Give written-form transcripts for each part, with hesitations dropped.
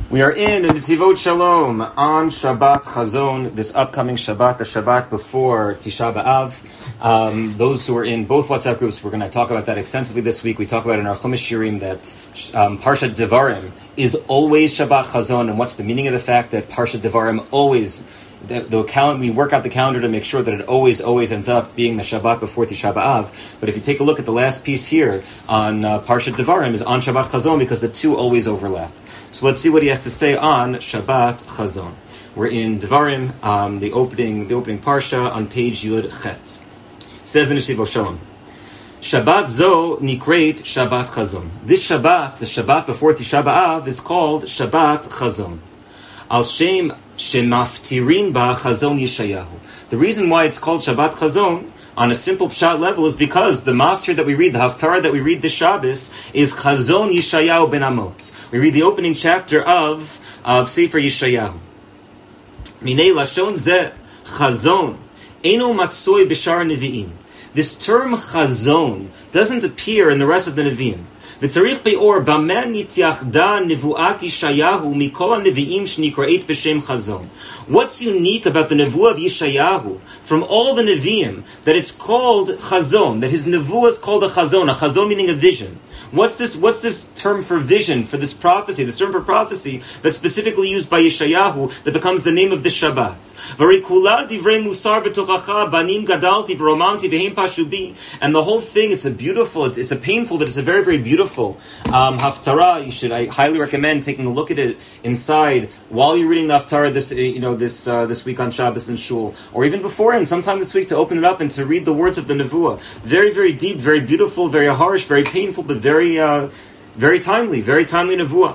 We are in Netivot Shalom on Shabbat Chazon, this upcoming Shabbat, the Shabbat before Tisha B'Av. Those who are in both WhatsApp groups, we're going to talk about that extensively this week. We talk about in our Chumash Shirim that Parshat Devarim is always Shabbat Chazon, and what's the meaning of the fact that Parshat Devarim always, we work out the calendar to make sure that it always ends up being the Shabbat before Tisha B'Av. But if you take a look at the last piece here on Parshat Devarim is on Shabbat Chazon because the two always overlap. So let's see what he has to say on Shabbat Chazon. We're in Devarim, the opening parsha on page Yud Chet. Says the Netivot Shalom, Shabbat zo nikreit Shabbat Chazon. This Shabbat, the Shabbat before Tisha B'Av, is called Shabbat Chazon. Al shem shemaftirin ba Chazon Yeshayahu. The reason why it's called Shabbat Chazon on a simple pshat level is because the maftir that we read, the haftarah that we read this Shabbos, is Chazon Yeshayahu ben Amos. We read the opening chapter of Sefer Yeshayahu. Minei lashon zeh Chazon eno matzoi b'shar nevi'im. This term Chazon doesn't appear in the rest of the Nevi'im. וצריך ביאור במה נתייחדה נבואת ישעיהו מכל הנביאים שנקראת בשם חזון. What's unique about the nevuah of Yeshayahu from all the neviim that it's called chazon, that his nevuah is called a chazon meaning a vision? What's this term for vision, for this prophecy, this term for prophecy that's specifically used by Yeshayahu that becomes the name of this Shabbat? Varikula divrei musar v'tochacha banim gadalti v'romanti v'hem pashubi. And the whole thing, it's a painful, but it's a very, very beautiful haftarah. I highly recommend taking a look at it inside while you're reading the haftarah this week on Shabbos in Shul, or even before and sometime this week to open it up and to read the words of the nevuah. Very, very deep, very beautiful, very harsh, very painful, but very timely nevuah.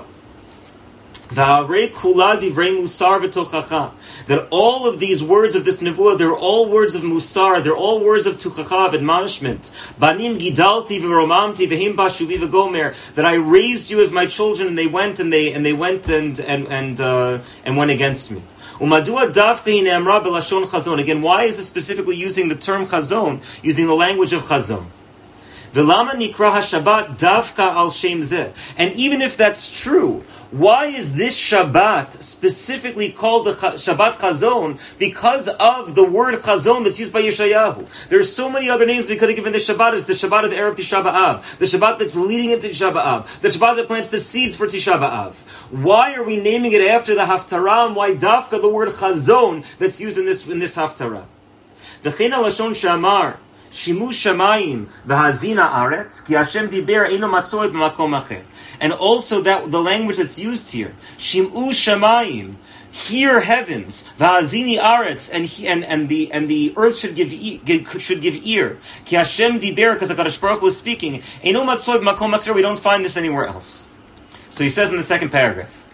That all of these words of this nevuah, they're all words of musar, they're all words of tuchacha, of admonishment. Banim gidalti v'romamti v'him bashubi v'gomer. That I raised you as my children, and they went and went against me. Umadua dafka amra belashon chazon. Again, why is this specifically using the term chazon, using the language of chazon? V'lama nikra haShabbat davka al shem zeh. And even if that's true, why is this Shabbat specifically called the Shabbat Chazon? Because of the word Chazon that's used by Yeshayahu. There are so many other names we could have given this Shabbat. It's the Shabbat of the Erev Tisha B'Av, the Shabbat that's leading into Tisha B'Av, the Shabbat that plants the seeds for Tisha B'Av. Why are we naming it after the Haftarah, and why dafka the word Chazon that's used in this Haftarah? V'chein lashon shamar Shimu shamayim v'hazina aretz ki Hashem diber eino matzoi b'makom acher. And also that the language that's used here, Shimu shamayim, hear heavens, v'hazini aretz, and the earth should give ear. Ki Hashem diber, because HaKadosh Baruch Hu is speaking. Eino matzoi b'makom acher. We don't find this anywhere else. So he says in the second paragraph,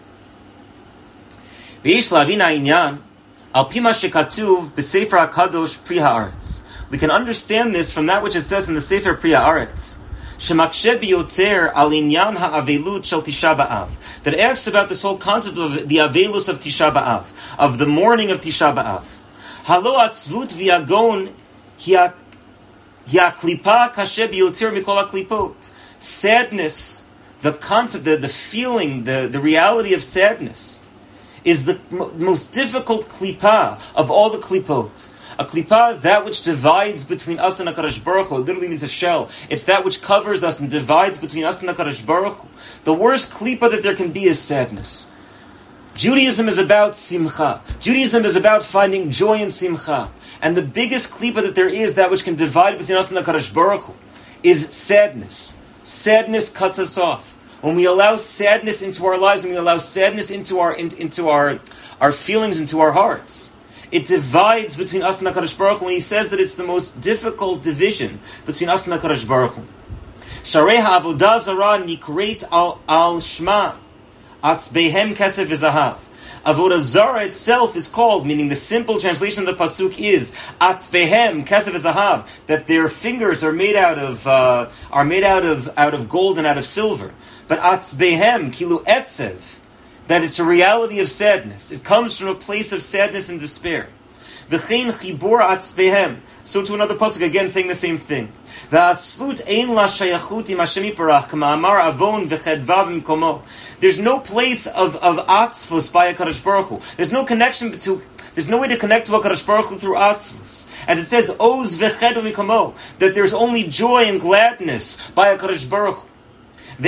V'yish lavin ha'inyan al pi ma shekatuv b'sefer HaKadosh pri ha'aretz. We can understand this from that which it says in the Sefer Pri Haaretz, Shemakshe biyoter al inyan ha'avelut shel Tisha B'Av, that asks about this whole concept of the avelus of Tisha B'Av, of the mourning of Tisha B'Av. Halo atzvut v'yagon hi'aklipa kashe biyoter mikol haklipot. Sadness, the concept, the feeling, the reality of sadness, is the most difficult klipa of all the klipot. A klipa is that which divides between us and HaKadosh Baruch Hu. It literally means a shell. It's that which covers us and divides between us and HaKadosh Baruch Hu. The worst klipa that there can be is sadness. Judaism is about simcha. Judaism is about finding joy in simcha. And the biggest klipa that there is, that which can divide between us and HaKadosh Baruch Hu, is sadness. Sadness cuts us off. When we allow sadness into our lives, when we allow sadness into our feelings, into our hearts, it divides between us and HaKadosh Baruch Hu. When he says that it's the most difficult division between us and HaKadosh Baruch Hu. Sharei ha'avodah zarah nikreit al shma atzbehem kesef v'zahav. Avodah zarah itself is called, meaning the simple translation of the pasuk is atzbehem kesef v'zahav, that their fingers are made out of gold and out of silver. But atzbehem kilu etzev, that it's a reality of sadness. It comes from a place of sadness and despair. V'chein chibur atzvehem. So to another pasuk again saying the same thing. V'atzvut ein la shayachut im Hashem yiparach k'ma'amar avon v'chedva b'mkomo. There's no place of atzvus by HaKadosh Baruch Hu. There's no connection to. There's no way to connect to HaKadosh Baruch Hu through atzvus. As it says, oz v'chedva b'mkomo, that there's only joy and gladness by HaKadosh Baruch Hu. The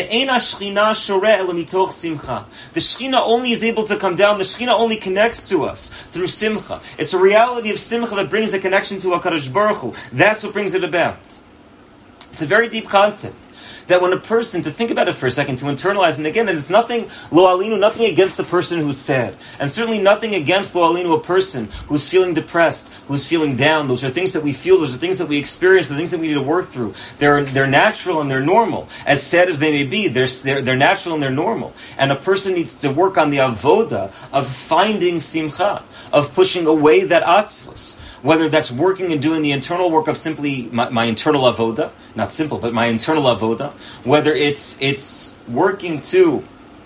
Shekhinah only is able to come down. The Shekhinah only connects to us through simcha. It's a reality of simcha that brings a connection to HaKadosh Baruch Hu. That's what brings it about. It's a very deep concept. That when a person, to think about it for a second, to internalize, and again, it's nothing, lo alinu, nothing against the person who's sad. And certainly nothing against lo alinu, a person who's feeling depressed, who's feeling down. Those are things that we feel, those are things that we experience, the things that we need to work through. They're natural and they're normal. As sad as they may be, they're natural and they're normal. And a person needs to work on the avoda of finding simcha, of pushing away that atzvus. Whether that's working and doing the internal work of simply my internal avoda, not simple, but my internal avoda, whether it's working to...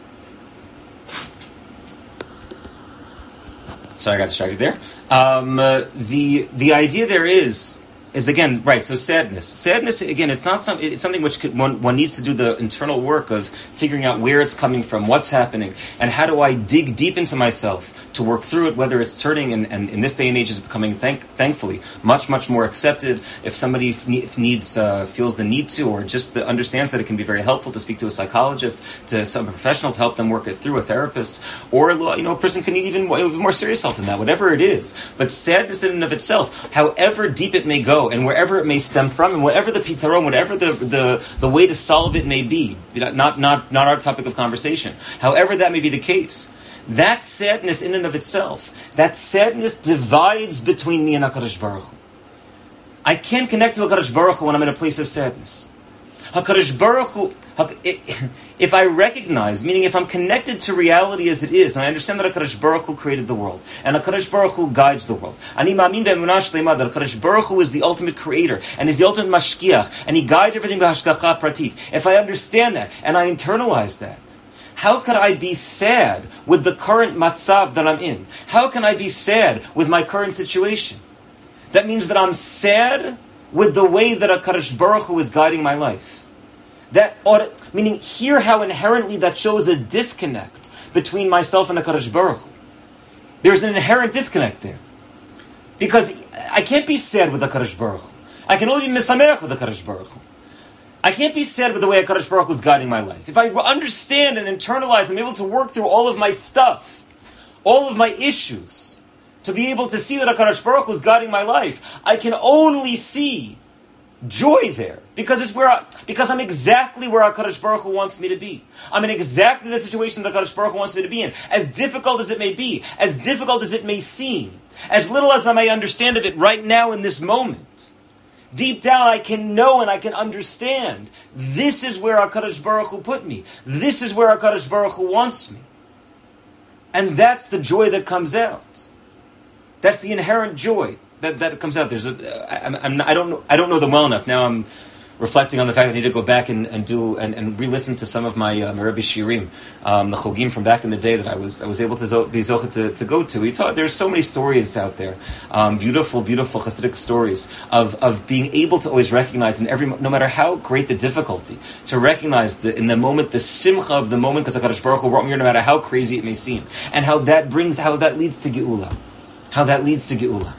Sorry, I got distracted there. The idea there is again, right, so sadness. Sadness, again, it's something which one needs to do the internal work of figuring out where it's coming from, what's happening, and how do I dig deep into myself to work through it, whether it's turning, and in this day and age is becoming, thankfully, much, much more accepted. If somebody feels the need to, or just understands that it can be very helpful to speak to a psychologist, to some professional to help them work it through, a therapist, or, a person can need even more serious help than that, whatever it is. But sadness in and of itself, however deep it may go, and wherever it may stem from, and whatever the pitaron, whatever the way to solve it may be, not our topic of conversation, however that may be the case, that sadness in and of itself, that sadness divides between me and HaKadosh Baruch Hu. I can't connect to HaKadosh Baruch Hu when I'm in a place of sadness. HaKadosh Baruch Hu, if I recognize, meaning if I'm connected to reality as it is, and I understand that HaKadosh Baruch Hu created the world, and HaKadosh Baruch Hu guides the world, Ani ma'amin be'emunah shlema, that HaKadosh Baruch Hu is the ultimate creator, and is the ultimate mashkiach, and he guides everything b'hashgacha pratit. If I understand that, and I internalize that, how could I be sad with the current matzav that I'm in? How can I be sad with my current situation? That means that I'm sad with the way that HaKadosh Baruch Hu is guiding my life. Meaning, hear how inherently that shows a disconnect between myself and HaKadosh Baruch Hu. There's an inherent disconnect there. Because I can't be sad with HaKadosh Baruch Hu. I can only be misameach with HaKadosh Baruch Hu. I can't be sad with the way HaKadosh Baruch Hu is guiding my life. If I understand and internalize and I'm able to work through all of my stuff, all of my issues, to be able to see that HaKadosh Baruch Hu is guiding my life, I can only see joy there. Because I'm exactly where HaKadosh Baruch Hu wants me to be. I'm in exactly the situation that HaKadosh Baruch Hu wants me to be in. As difficult as it may be, as difficult as it may seem, as little as I may understand of it right now in this moment, deep down I can know and I can understand, this is where HaKadosh Baruch Hu put me. This is where HaKadosh Baruch Hu wants me. And that's the joy that comes out. That's the inherent joy that comes out. I don't know them well enough. Now I'm reflecting on the fact that I need to go back and re-listen to some of my Rebbe Shirim, the Chogim from back in the day that I was able to be zocheh to go to. There's so many stories out there, beautiful Hasidic stories of being able to always recognize no matter how great the difficulty, to recognize in the moment the simcha of the moment, because HaKadosh Baruch Hu brought me here, no matter how crazy it may seem, and how that leads to Geula. How that leads to Geula.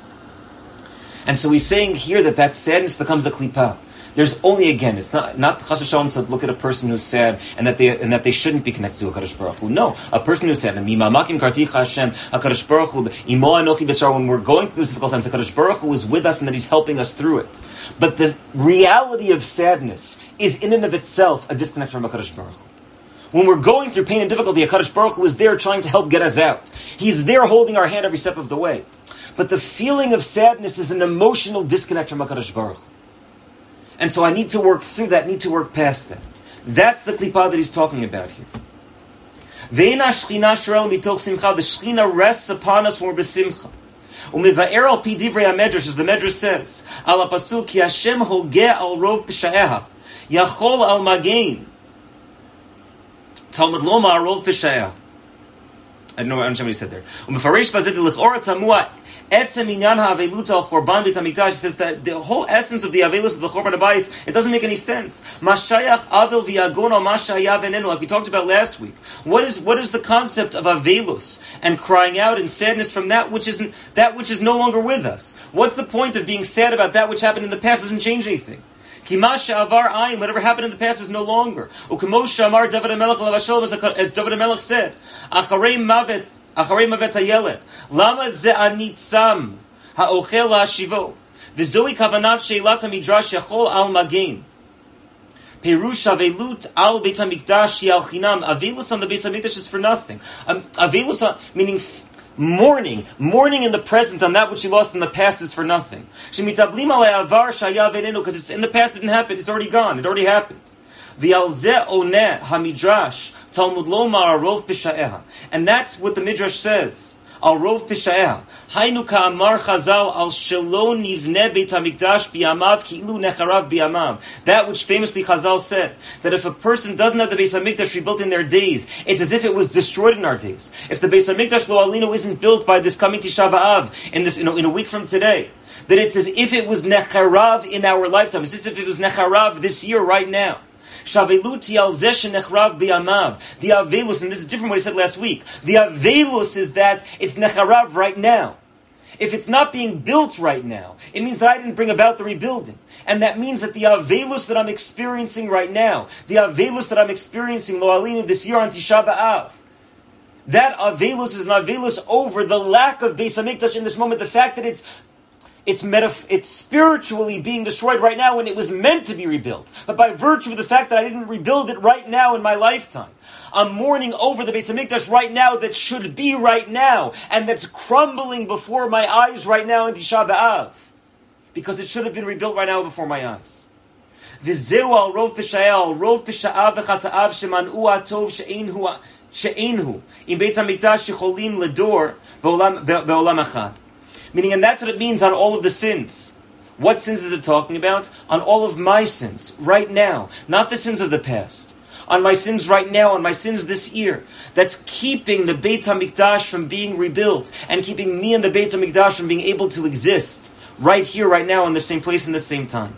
And so he's saying here that sadness becomes a klipa. There's only, again, it's not chas v'shalom to look at a person who's sad and that they shouldn't be connected to HaKadosh Baruch Hu. No, a person who's sad, mimamakim karticha Hashem, HaKadosh Baruch Hu, imo anochi b'sar, when we're going through difficult times, HaKadosh Baruch Hu is with us and that He's helping us through it. But the reality of sadness is in and of itself a disconnect from HaKadosh Baruch Hu. When we're going through pain and difficulty, HaKadosh Baruch Hu is there trying to help get us out. He's there holding our hand every step of the way. But the feeling of sadness is an emotional disconnect from HaKadosh Baruch Hu. And so I need to work through that, need to work past that. That's the klipa that he's talking about here. Ve'ena shchina shorel mitoch simcha. The shchina rests upon us when we're besimcha. U'meva'er al pi divrei hamedrash, as the medrash says, al pasuk ki Hashem hogeh al rov p'shaeha, yachol al magein. Talmud loma al rov p'shaeha. I don't understand what he said there. He says that the whole essence of the Avelus of the Chorban Habayis, it doesn't make any sense. Like we talked about last week. What is the concept of Avelus and crying out in sadness from that which is no longer with us? What's the point of being sad about that which happened in the past? Doesn't change anything. Whatever happened in the past is no longer. As David HaMelech said, Acharei mavet hayeled, lama ze ani tzam ha'ochel la'ashivo, v'zoi kavanat she'elat hamidrash yachol al magen. Perush avelut al Beit HaMikdash al chinam. Avelus on the Beit HaMikdash is for nothing. Avelus, meaning mourning in the present on that which he lost in the past is for nothing. Shemitablim alei avar shayav enenu, because it's in the past, it didn't happen, it's already gone, it already happened. V'alzeh oneh hamidrash Talmud lomar rov pisha'eha, and that's what the midrash says. Al rov pisha'eha, hainu ka'amar Chazal al shelo nivne Beit HaMikdash biyamav ki'ilu necharav biyamav. That which famously Chazal said, that if a person doesn't have the Beit HaMikdash rebuilt in their days, it's as if it was destroyed in our days. If the Beit HaMikdash lo alinu isn't built by this coming Tisha B'Av in a week from today, then it's as if it was necharav in our lifetime. It's as if it was necharav this year, right now. Shaveluti al zesh nechrav biyamav. The avelus, and this is different from what he said last week. The avelus is that it's necharav right now. If it's not being built right now, it means that I didn't bring about the rebuilding. And that means that the avelus that I'm experiencing right now, the avelus that I'm experiencing lo alinu this year on Tisha B'Av, that avelus is an avelus over the lack of Beis HaMikdash in this moment, the fact that it's spiritually being destroyed right now when it was meant to be rebuilt. But by virtue of the fact that I didn't rebuild it right now in my lifetime, I'm mourning over the Beis HaMikdash right now that should be right now, and that's crumbling before my eyes right now in Tisha B'Av, because it should have been rebuilt right now before my eyes. V'zeu al rov pisha'av v'chata'av sheman'u atov she'einhu im Beit HaMikdash shecholim ledor be'olam achad. Meaning, and that's what it means on all of the sins. What sins is it talking about? On all of my sins, right now. Not the sins of the past. On my sins right now, on my sins this year. That's keeping the Beit HaMikdash from being rebuilt, and keeping me and the Beit HaMikdash from being able to exist. Right here, right now, in the same place, in the same time.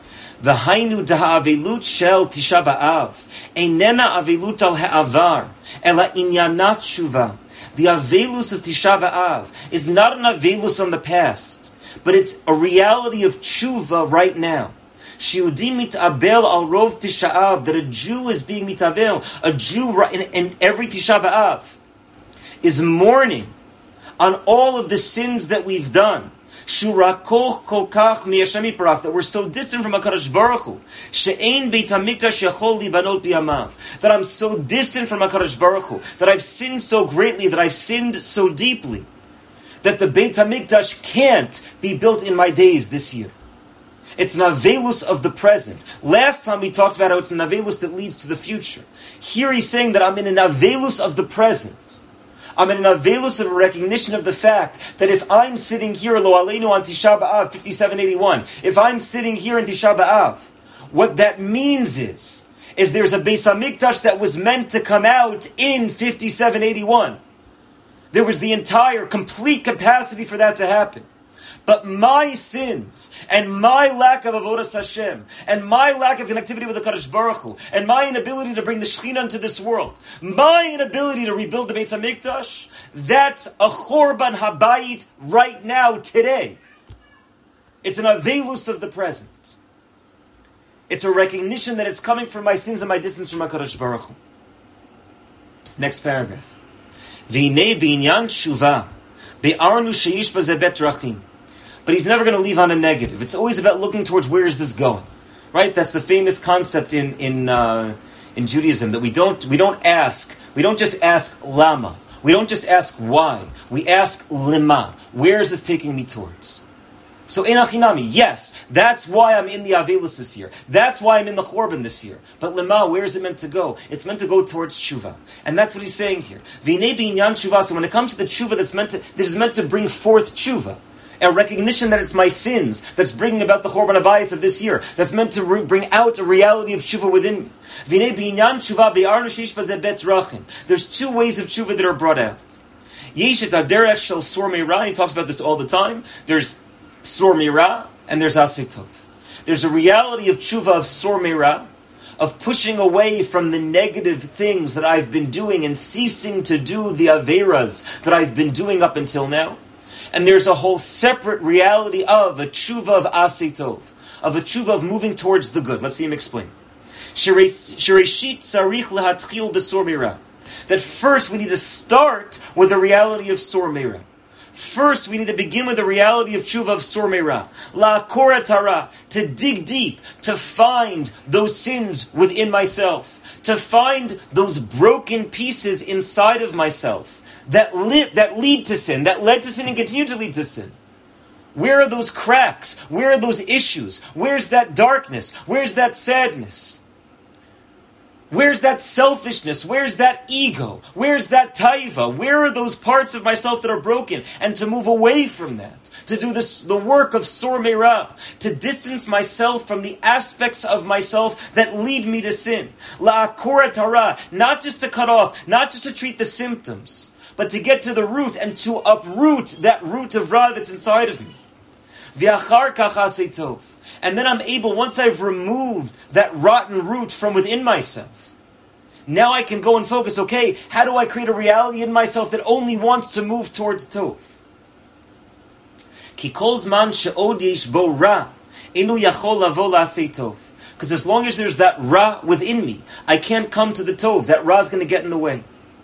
V'hainu da'avelut shel Tisha B'Av. Einena avelut al ha'avar. Ela inyanat tshuva. The avelus of Tisha B'Av is not an avelus on the past, but it's a reality of tshuva right now. Shiudim mitabel al rov pisha'av, that a Jew is being mitabel, a Jew in every Tisha B'Av is mourning on all of the sins that we've done. Shurakol kol kach miyashem yiparach, that we're so distant from HaKadosh Baruch Hu. She'ein Beit HaMikdash yachol libanot biyamav, that I'm so distant from HaKadosh Baruch Hu, that I've sinned so greatly, that I've sinned so deeply, that the Beit HaMikdash can't be built in my days this year. It's an avelus of the present. Last time we talked about how it's an avelus that leads to the future. Here he's saying that I'm in an avelus of the present. I'm in an avelus of a recognition of the fact that if I'm sitting here, lo aleinu on Tisha B'Av, 5781, if I'm sitting here in Tisha B'Av, what that means is there's a Beis HaMikdash that was meant to come out in 5781. There was the entire, complete capacity for that to happen. But my sins, and my lack of avodas Hashem, and my lack of connectivity with the Kadosh Baruch Hu, and my inability to bring the Shekhinah into this world, my inability to rebuild the Beis HaMikdash, that's a Chorban Habayit right now, today. It's an avelus of the present. It's a recognition that it's coming from my sins and my distance from HaKadosh Baruch Hu. Next paragraph. V'inei b'inyan tshuva, be'arnu sheyish b'zeh bet drachim. But he's never going to leave on a negative. It's always about looking towards where is this going, right? That's the famous concept in Judaism, that we don't just ask lama, we don't just ask why, we ask lima. Where is this taking me towards? So enachinami, yes, that's why I'm in the avelus this year. That's why I'm in the chorban this year. But lema, where is it meant to go? It's meant to go towards tshuva, and that's what he's saying here. V'inei b'inyan tshuva. So when it comes to the tshuva, this is meant to bring forth tshuva. A recognition that it's my sins that's bringing about the Chorban Habayis of this year. That's meant to bring out a reality of tshuva within me. There's two ways of tshuva that are brought out. Yeshet haderech shel sor meira. He talks about this all the time. There's sor meira and there's aseh tov. There's a reality of tshuva of sor meira, of pushing away from the negative things that I've been doing and ceasing to do the averas that I've been doing up until now. And there's a whole separate reality of a tshuva of aseh tov, of a tshuva of moving towards the good. Let's see him explain. Shireshit tzarich lehatchil besor meira. That first we need to start with the reality of sor meira. First, we need to begin with the reality of tshuva of sor meira, la'akor tara, to dig deep, to find those sins within myself, to find those broken pieces inside of myself that lead to sin, that led to sin and continue to lead to sin. Where are those cracks? Where are those issues? Where's that darkness? Where's that sadness? Where's that selfishness? Where's that ego? Where's that taiva? Where are those parts of myself that are broken? And to move away from that, to do the work of sor meira, to distance myself from the aspects of myself that lead me to sin. La'akor tara, not just to cut off, not just to treat the symptoms, but to get to the root and to uproot that root of ra that's inside of me. V'achar kach aseh tov. And then I'm able, once I've removed that rotten root from within myself, now I can go and focus, okay, how do I create a reality in myself that only wants to move towards tov? Ki kol zman she'od yesh bo ra, enu yachol lavo la'aseh tov. Because as long as there's that ra within me, I can't come to the tov. That ra is going to get in the way.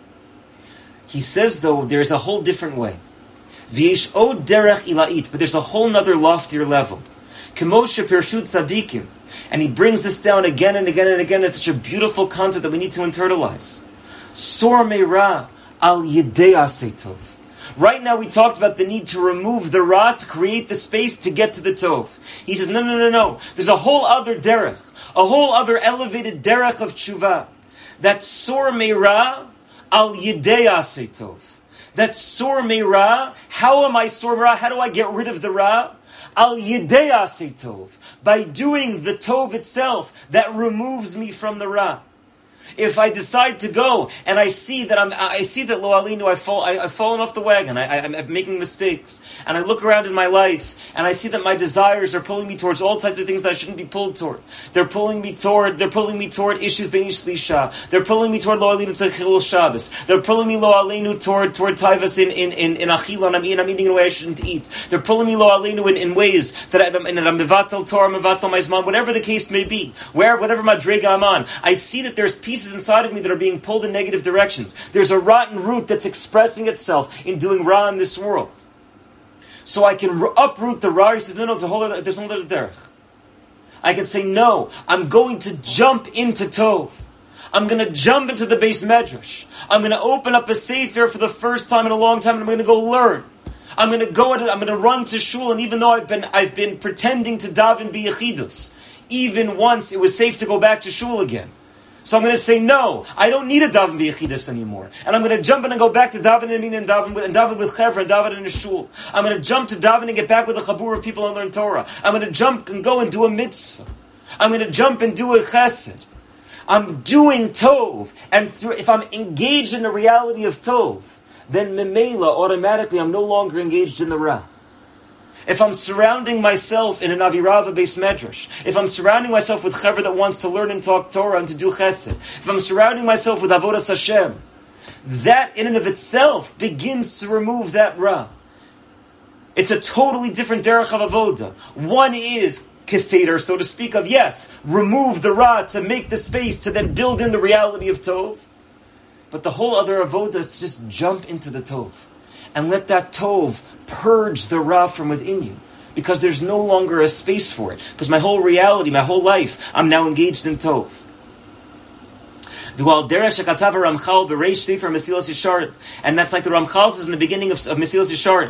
He says, though, there's a whole different way. V'yesh od derech ila'it, but there's a whole nother loftier level. Kemoshe Pirshut Tzadikim. And he brings this down again and again and again. It's such a beautiful concept that we need to internalize. Sor meira al yedei aseh tov. Right now we talked about the need to remove the ra, to create the space to get to the tov. He says, no. There's a whole other derech, a whole other elevated derech of tshuva. That sor meira al yedei aseh tov. That sor meira, how am I sor meira? How do I get rid of the ra? Al yidei aseh tov, by doing the tov itself that removes me from the ra. If I decide to go and I see that lo alinu, I've fallen off the wagon, I'm making mistakes, and I look around in my life and I see that my desires are pulling me towards all types of things that I shouldn't be pulled toward. They're pulling me toward issues b'nish lisha. They're pulling me toward lo alinu to chilul Shabbos. They're pulling me lo alinu toward taivas in achila, and I'm eating in a way I shouldn't eat. They're pulling me lo alinu in ways that I'm mevatel Torah, mevatel my zman, whatever the case may be, whatever madrega I'm on. I see that there's pieces inside of me that are being pulled in negative directions. There's a rotten root that's expressing itself in doing ra in this world. So I can uproot the ra. He says, no, there's no other derech. I can say, no, I'm going to jump into tov. I'm going to jump into the Beis Medrash. I'm going to open up a sefer for the first time in a long time, and I'm going to go learn. I'm going to run to shul, and even though I've been pretending to daven b'yechidus, even once it was safe to go back to shul again. So I'm going to say, no, I don't need a daven b'yechidus anymore. And I'm going to jump in and go back to daven and daven with chevra and daven in a shul. I'm going to jump to daven and get back with a chabur of people and learn Torah. I'm going to jump and go and do a mitzvah. I'm going to jump and do a chesed. I'm doing tov. And if I'm engaged in the reality of tov, then memela, automatically, I'm no longer engaged in the ra. If I'm surrounding myself in an avirava Beis Medrash, if I'm surrounding myself with chaver that wants to learn and talk Torah and to do chesed, if I'm surrounding myself with avodas Hashem, that in and of itself begins to remove that ra. It's a totally different derech of avoda. One is keseder, so to speak, of yes, remove the ra to make the space to then build in the reality of tov. But the whole other avoda is to just jump into the tov. And let that tov purge the ra from within you. Because there's no longer a space for it. Because my whole reality, my whole life, I'm now engaged in tov. And that's like the Ramchal says in the beginning of Mesilas Yesharim.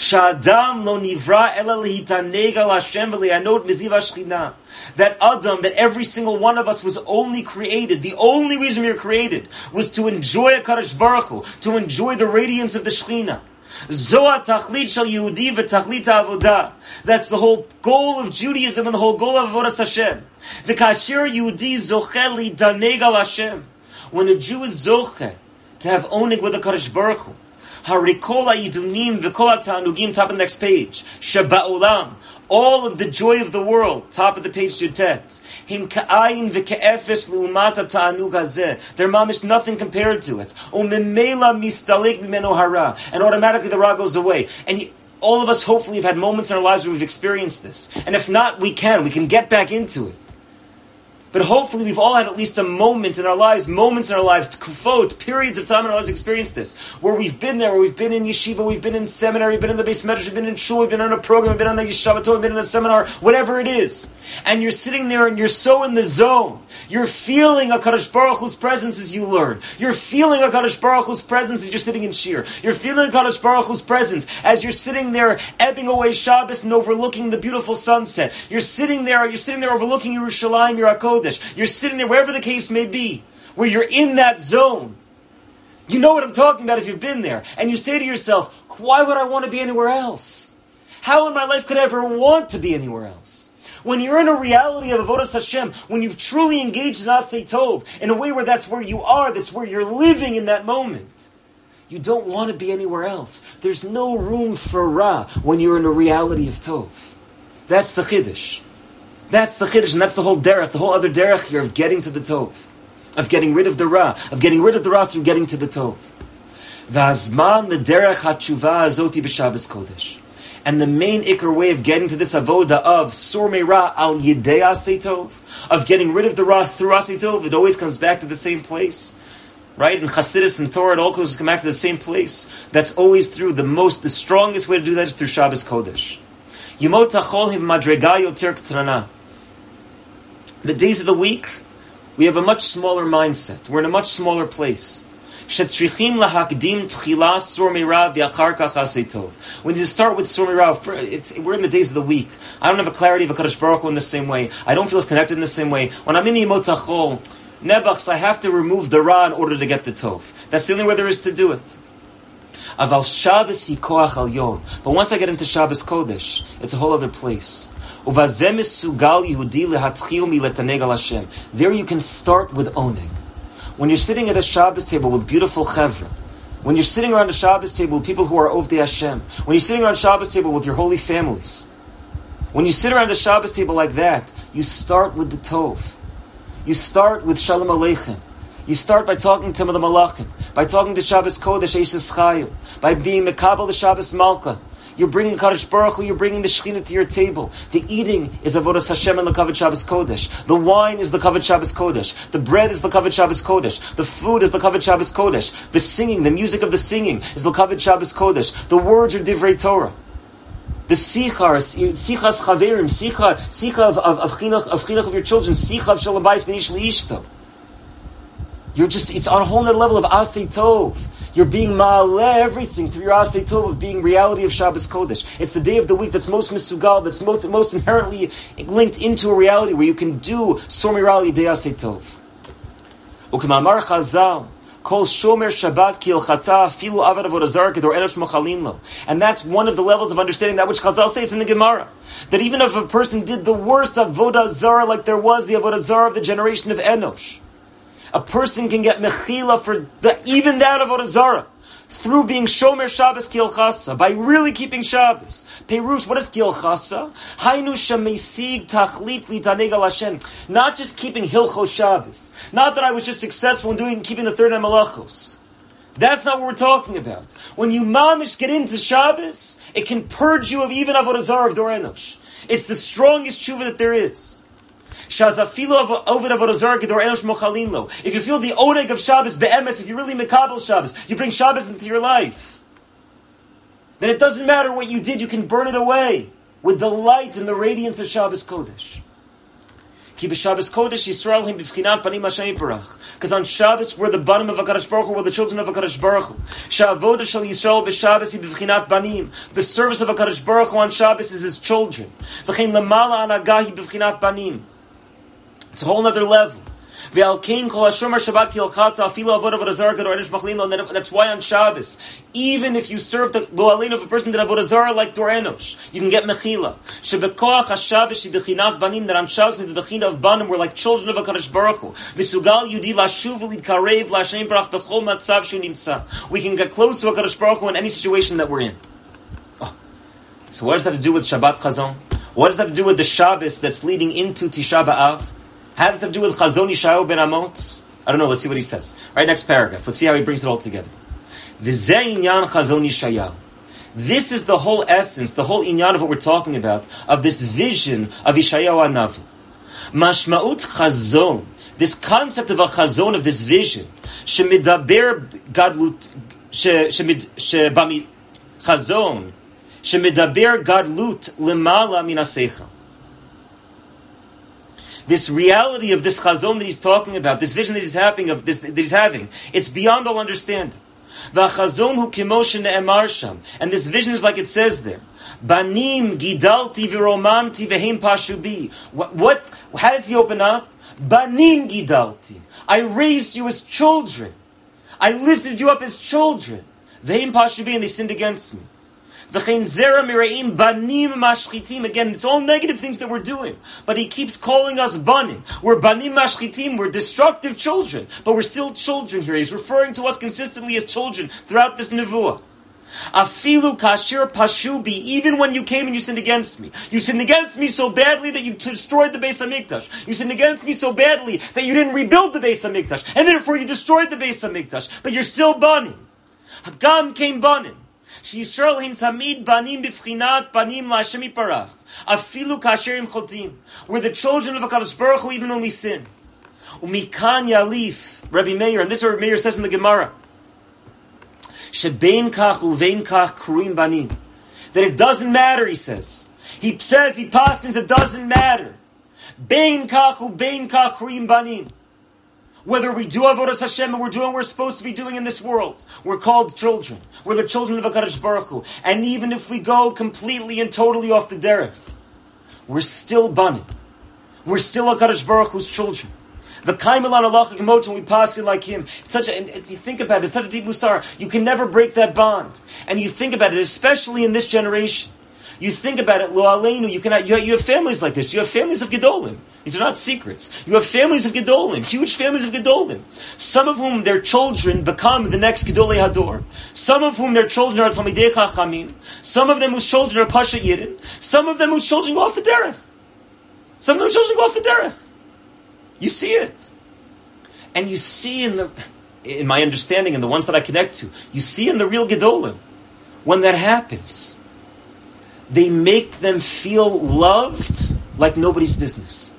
That Adam, that every single one of us was only created, the only reason we were created was to enjoy a Kadosh Baruch Hu, to enjoy the radiance of the Shekhinah. Zoa tachlit shel Yehudi v'tachlit ha'avodah. That's the whole goal of Judaism and the whole goal of Avodas Hashem. V'kasher Yehudi zoche lidaneg al Hashem. When a Jew is zoche to have oneg with the Kadosh Baruch Hu, harikol ha'yidunim v'kol ha'ta'anugim, top of the next page, shaba'olam, all of the joy of the world, top of the page Yutet, him ka'ayin v'ke'efes l'umat ha'ta'anug hazeh, their mamish nothing compared to it, u'memela mistalek mimeno hara, and automatically the ra goes away. And all of us hopefully have had moments in our lives where we've experienced this, and if not, we can get back into it. But hopefully we've all had at least a moment in our lives, kufot, periods of time in our lives experience this, where we've been there, where we've been in yeshiva, we've been in seminary, we've been in the base medrash, we've been in shul, we've been on a program, we've been on a yeshiva, we've been in a seminar, whatever it is. And you're sitting there and you're so in the zone. You're feeling a Kadosh Baruch Hu's presence as you learn. You're feeling a Kadosh Baruch Hu's presence as you're sitting in shir. You're feeling a Kadosh Baruch Hu's presence as you're sitting there ebbing away Shabbos and overlooking the beautiful sunset. You're sitting there overlooking Yerushalayim, Yerakodesh. You're sitting there, wherever the case may be, where you're in that zone. You know what I'm talking about if you've been there. And you say to yourself, why would I want to be anywhere else? How in my life could I ever want to be anywhere else? When you're in a reality of Avodas Hashem, when you've truly engaged in Asay Tov, in a way where that's where you are, that's where you're living in that moment, you don't want to be anywhere else. There's no room for Ra when you're in a reality of Tov. That's the Chiddush. That's the Chiddush, and that's the whole derech, the whole other derech here of getting to the Tov, of getting rid of the Ra, through getting to the Tov. V'azman the derech hatshuva azoti b'Shabbos Kodesh. And the main ikar way of getting to this avoda of Sormei Ra al Yidei Asay Tov, of getting rid of the Ra through Asay Tov, it always comes back to the same place. Right? In Chassidus and Torah, it all comes back to the same place. That's always through the strongest way to do that is through Shabbos Kodesh. Yemot hachol him madrega yoter k'trana. The days of the week, we have a much smaller mindset. We're in a much smaller place. We need to start with Sormei Ra. We're in the days of the week. I don't have a clarity of a Kadosh Baruch Hu in the same way. I don't feel as connected in the same way. When I'm in the Yemot HaChol, Nebachs, I have to remove the Ra in order to get the Tov. That's the only way there is to do it. Aval Shabbos hi koach alyon. But once I get into Shabbos Kodesh, it's a whole other place. There you can start with oneg. When you're sitting at a Shabbos table with beautiful chevra, when you're sitting around a Shabbos table with people who are Ovdei Hashem, when you're sitting around a Shabbos table with your holy families, when you sit around a Shabbos table like that, you start with the Tov. You start with Shalom Aleichem. You start by talking to the Malachim, by talking to Shabbos Kodesh Eishes Chayil, by being Mekabel the Shabbos Malka. You're bringing Kadosh Baruch Hu, you're bringing the Shekhinah to your table. The eating is Avodas Hashem and L'Kavod Shabbos Kodesh. The wine is L'Kavod Shabbos Kodesh. The bread is L'Kavod Shabbos Kodesh. The food is L'Kavod Shabbos Kodesh. The singing, the music of the singing is L'Kavod Shabbos Kodesh. The words are Divrei Torah. The sichas chaverim, sicha of chinuch of your children, sicha of shalom bayis b'nish liishto. It's on a whole other level of Asay Tov. You're being ma'aleh everything through your Asay Tov of being reality of Shabbos Kodesh. It's the day of the week that's most misugal, that's most inherently linked into a reality where you can do Sormei Ra Yidei Asay Tov. Uk'ma'amar Chazal, Kol Shomer Shabbat Ki Ilchata Filu Avad Avodah Zarah Kedor Enosh Mochalin Lo. And that's one of the levels of understanding that which Chazal says in the Gemara. That even if a person did the worst Avodah Zarah like there was the Avodah Zarah of the generation of Enosh, a person can get mechila for even that of Avodah Zarah through being Shomer Shabbos Ki Ilchasa, by really keeping Shabbos. Perush, what is Ki Ilchasa? Hainu Shameisig Tachlit Litaneg al Hashem. Not just keeping Hilchos Shabbos. Not that I was just successful in keeping the third Malachos. That's not what we're talking about. When you mamish get into Shabbos, it can purge you of even Avodah Zarah of Dor Enosh. It's the strongest tshuva that there is. If you feel the oneg of Shabbos be'emes, if you really mekabel Shabbos, you bring Shabbos into your life, then it doesn't matter what you did, you can burn it away with the light and the radiance of Shabbos Kodesh. Because on Shabbos we're the banim of HaKadosh Baruch Hu, we're the children of HaKadosh Baruch Hu. The service of HaKadosh Baruch Hu on Shabbos is his children. It's a whole other level. That's why on Shabbos, even if you serve the lo aleinu of a person that avodah zarah like Dor Enosh, you can get mechila. Shebekoach haShabbos shebechinat banim, that on Shabbos the bechina of banim we're like children of HaKadosh Baruch Hu. V'sugal yudi lashuv u'lidkarev l'Hashem barach b'chol matzav shu nimtza. We can get close to HaKadosh Baruch Hu in any situation that we're in. Oh. So what does that have to do with Shabbat Chazon? What does that have to do with the Shabbos that's leading into Tisha B'Av? How does that have to do with Chazon Yeshayahu ben Amos? I don't know. Let's see what he says. Right, next paragraph. Let's see how he brings it all together. V'zeh inyan Chazon Yeshayahu. This is the whole essence, the whole inyan of what we're talking about, of this vision of Yeshayahu Hanavi. Mashma'ut Chazon, this concept of a Chazon, of this vision, shemidaber gadlut, shebami Chazon, shemidaber gadlut lemala min hasecha. This reality of this chazon that he's talking about, this vision that he's having, it's beyond all understanding. V'chazon hu kemo shene'emar sham, and this vision is like it says there. Banim gidalti v'romanti v'heim pashubi. What? How does he open up? Banim gidalti. I raised you as children. I lifted you up as children. V'heim pashubi, and they sinned against me. Again, it's all negative things that we're doing. But he keeps calling us banim. We're banim mashchitim, we're destructive children. But we're still children here. He's referring to us consistently as children throughout this nevuah. Afilu kashir pashubi, even when you came and you sinned against me. You sinned against me so badly that you destroyed the Beis HaMikdash. You sinned against me so badly that you didn't rebuild the Beis HaMikdash. And therefore you destroyed the Beis HaMikdash. But you're still banim. Hagam came banim. Sheyisrael him tamid banim b'fchinat banim la'Hashem yitbarach. Afilu kasher im chotim. We're the children of HaKadosh Baruch Hu even when we sin. Umikan yalif, Rabbi Meir, and this is what Rabbi Meir says in the Gemara. Shebein kach uvein kach kruim banim. That it doesn't matter, he says. He pastors, it doesn't matter. Bein kach uvein kach kruim banim. Whether we do avodas Hashem and we're doing what we're supposed to be doing in this world, we're called children. We're the children of HaKadosh Baruch Hu. And even if we go completely and totally off the derech, we're still banim. We're still HaKadosh Baruch Hu's children. The kaimelan Allah kemot, when we pass it like him. It's such a, and you think about it, it's such a deep musar. You can never break that bond. And you think about it, especially in this generation. You think about it, lo aleinu, you have families like this. You have families of Gedolim. These are not secrets. You have families of Gedolim, huge families of Gedolim. Some of whom their children become the next Gedolei Hador. Some of whom their children are Talmidei Chachamim. Some of them whose children are Pasha Yidin. Some of them whose children go off the derech. Some of them children go off the derech. You see it. And you see in my understanding, and the ones that I connect to, you see in the real Gedolim, when that happens, they make them feel loved like nobody's business.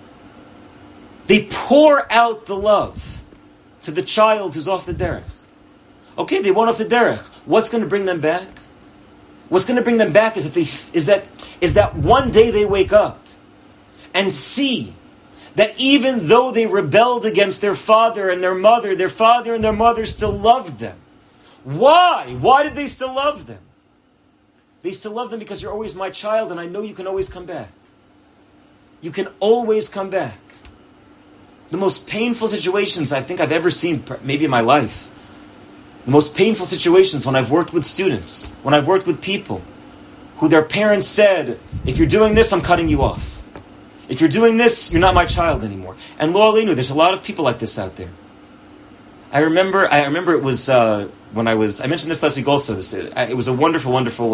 They pour out the love to the child who's off the derech. Okay, they went off the derech. What's going to bring them back? What's going to bring them back is that one day they wake up and see that even though they rebelled against their father and their mother and their mother still loved them. Why? Why did they still love them? They still love them because you're always my child and I know you can always come back. You can always come back. The most painful situations I think I've ever seen, maybe in my life, the most painful situations when I've worked with students, when I've worked with people who their parents said, if you're doing this, I'm cutting you off. If you're doing this, you're not my child anymore. And lo aleinu, there's a lot of people like this out there. I remember it was when I mentioned this last week also. It was a wonderful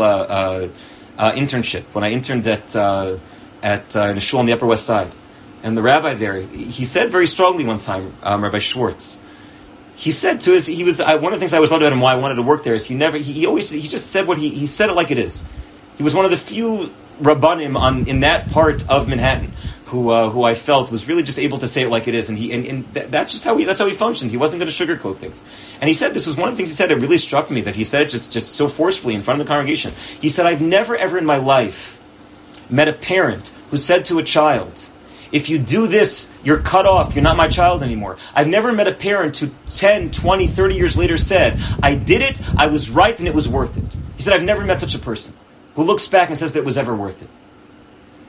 internship when I interned at in a shul on the Upper West Side, and the rabbi there, he said very strongly one time, Rabbi Schwartz, he said to us, one of the things I always loved about him, why I wanted to work there, is he just said he said it like it is. He was one of the few rabbanim in that part of Manhattan who I felt was really just able to say it like it is, and that's just how he functioned. He wasn't going to sugarcoat things. And he said, this was one of the things he said that really struck me, that he said it just so forcefully in front of the congregation. He said, I've never ever in my life met a parent who said to a child, if you do this, you're cut off, you're not my child anymore. I've never met a parent who 10, 20, 30 years later said, I did it, I was right, and it was worth it. He said, I've never met such a person who looks back and says that it was ever worth it.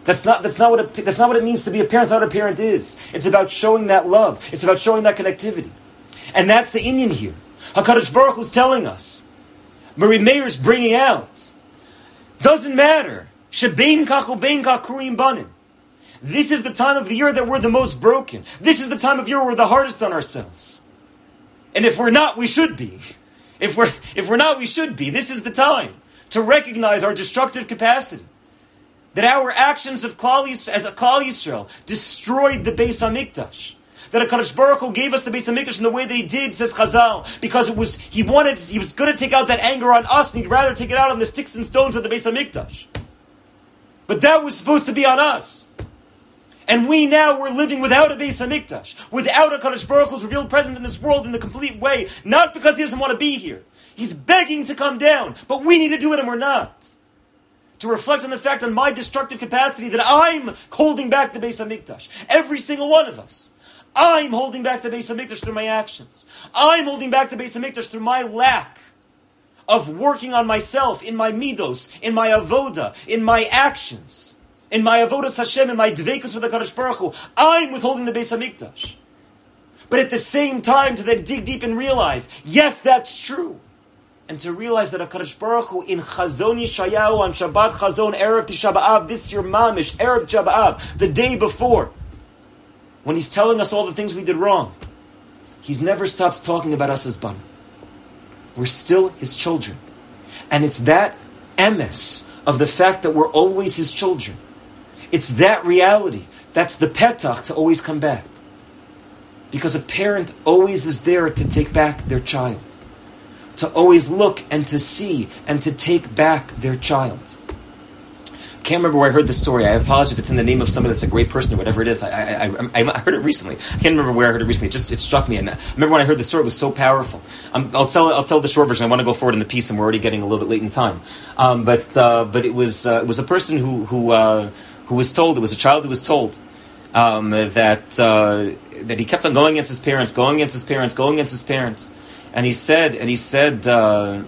That's not what it means to be a parent. That's not what a parent is. It's about showing that love. It's about showing that connectivity. And that's the inyan here. HaKadosh Baruch Hu is telling us. Marie Meir's bringing out. Doesn't matter. Shebein kach ubein kach kurim banim. This is the time of the year that we're the most broken. This is the time of year where we're the hardest on ourselves. And if we're not, we should be. If we're not, we should be. This is the time to recognize our destructive capacity. That our actions as a Klal Yisrael destroyed the Beis HaMikdash. That HaKadosh Baruch Hu gave us the Beis HaMikdash in the way that He did, says Chazal, because He was going to take out that anger on us, and He'd rather take it out on the sticks and stones of the Beis HaMikdash. But that was supposed to be on us. And we're living without a Beis HaMikdash, without HaKadosh Baruch Hu's revealed presence in this world in the complete way, not because He doesn't want to be here. He's begging to come down, but we need to do it and we're not. To reflect on the fact on my destructive capacity that I'm holding back the Beis HaMikdash. Every single one of us. I'm holding back the Beis HaMikdash through my actions. I'm holding back the Beis HaMikdash through my lack of working on myself, in my midos, in my avoda, in my actions, in my avodas Hashem, in my dveikus with the HaKadosh Baruch Hu. I'm withholding the Beis HaMikdash. But at the same time, to then dig deep and realize, yes, that's true. And to realize that HaKadosh Baruch Hu in Chazon Yeshayahu on Shabbat Chazon Erev Tisha B'Av, this year Mamish, Erev Tisha B'Av, the day before, when He's telling us all the things we did wrong, He never stops talking about us as Banim. We're still His children. And it's that emes of the fact that we're always His children. It's that reality. That's the petach to always come back. Because a parent always is there to take back their child. To always look and to see and to take back their child. I can't remember where I heard this story. I apologize if it's in the name of somebody that's a great person or whatever it is. I heard it recently. I can't remember where I heard it recently. It struck me. And I remember when I heard the story, it was so powerful. I'll tell the short version. I want to go forward in the piece, and we're already getting a little bit late in time. But it was a person who was told, it was a child who was told that he kept on going against his parents. And they said to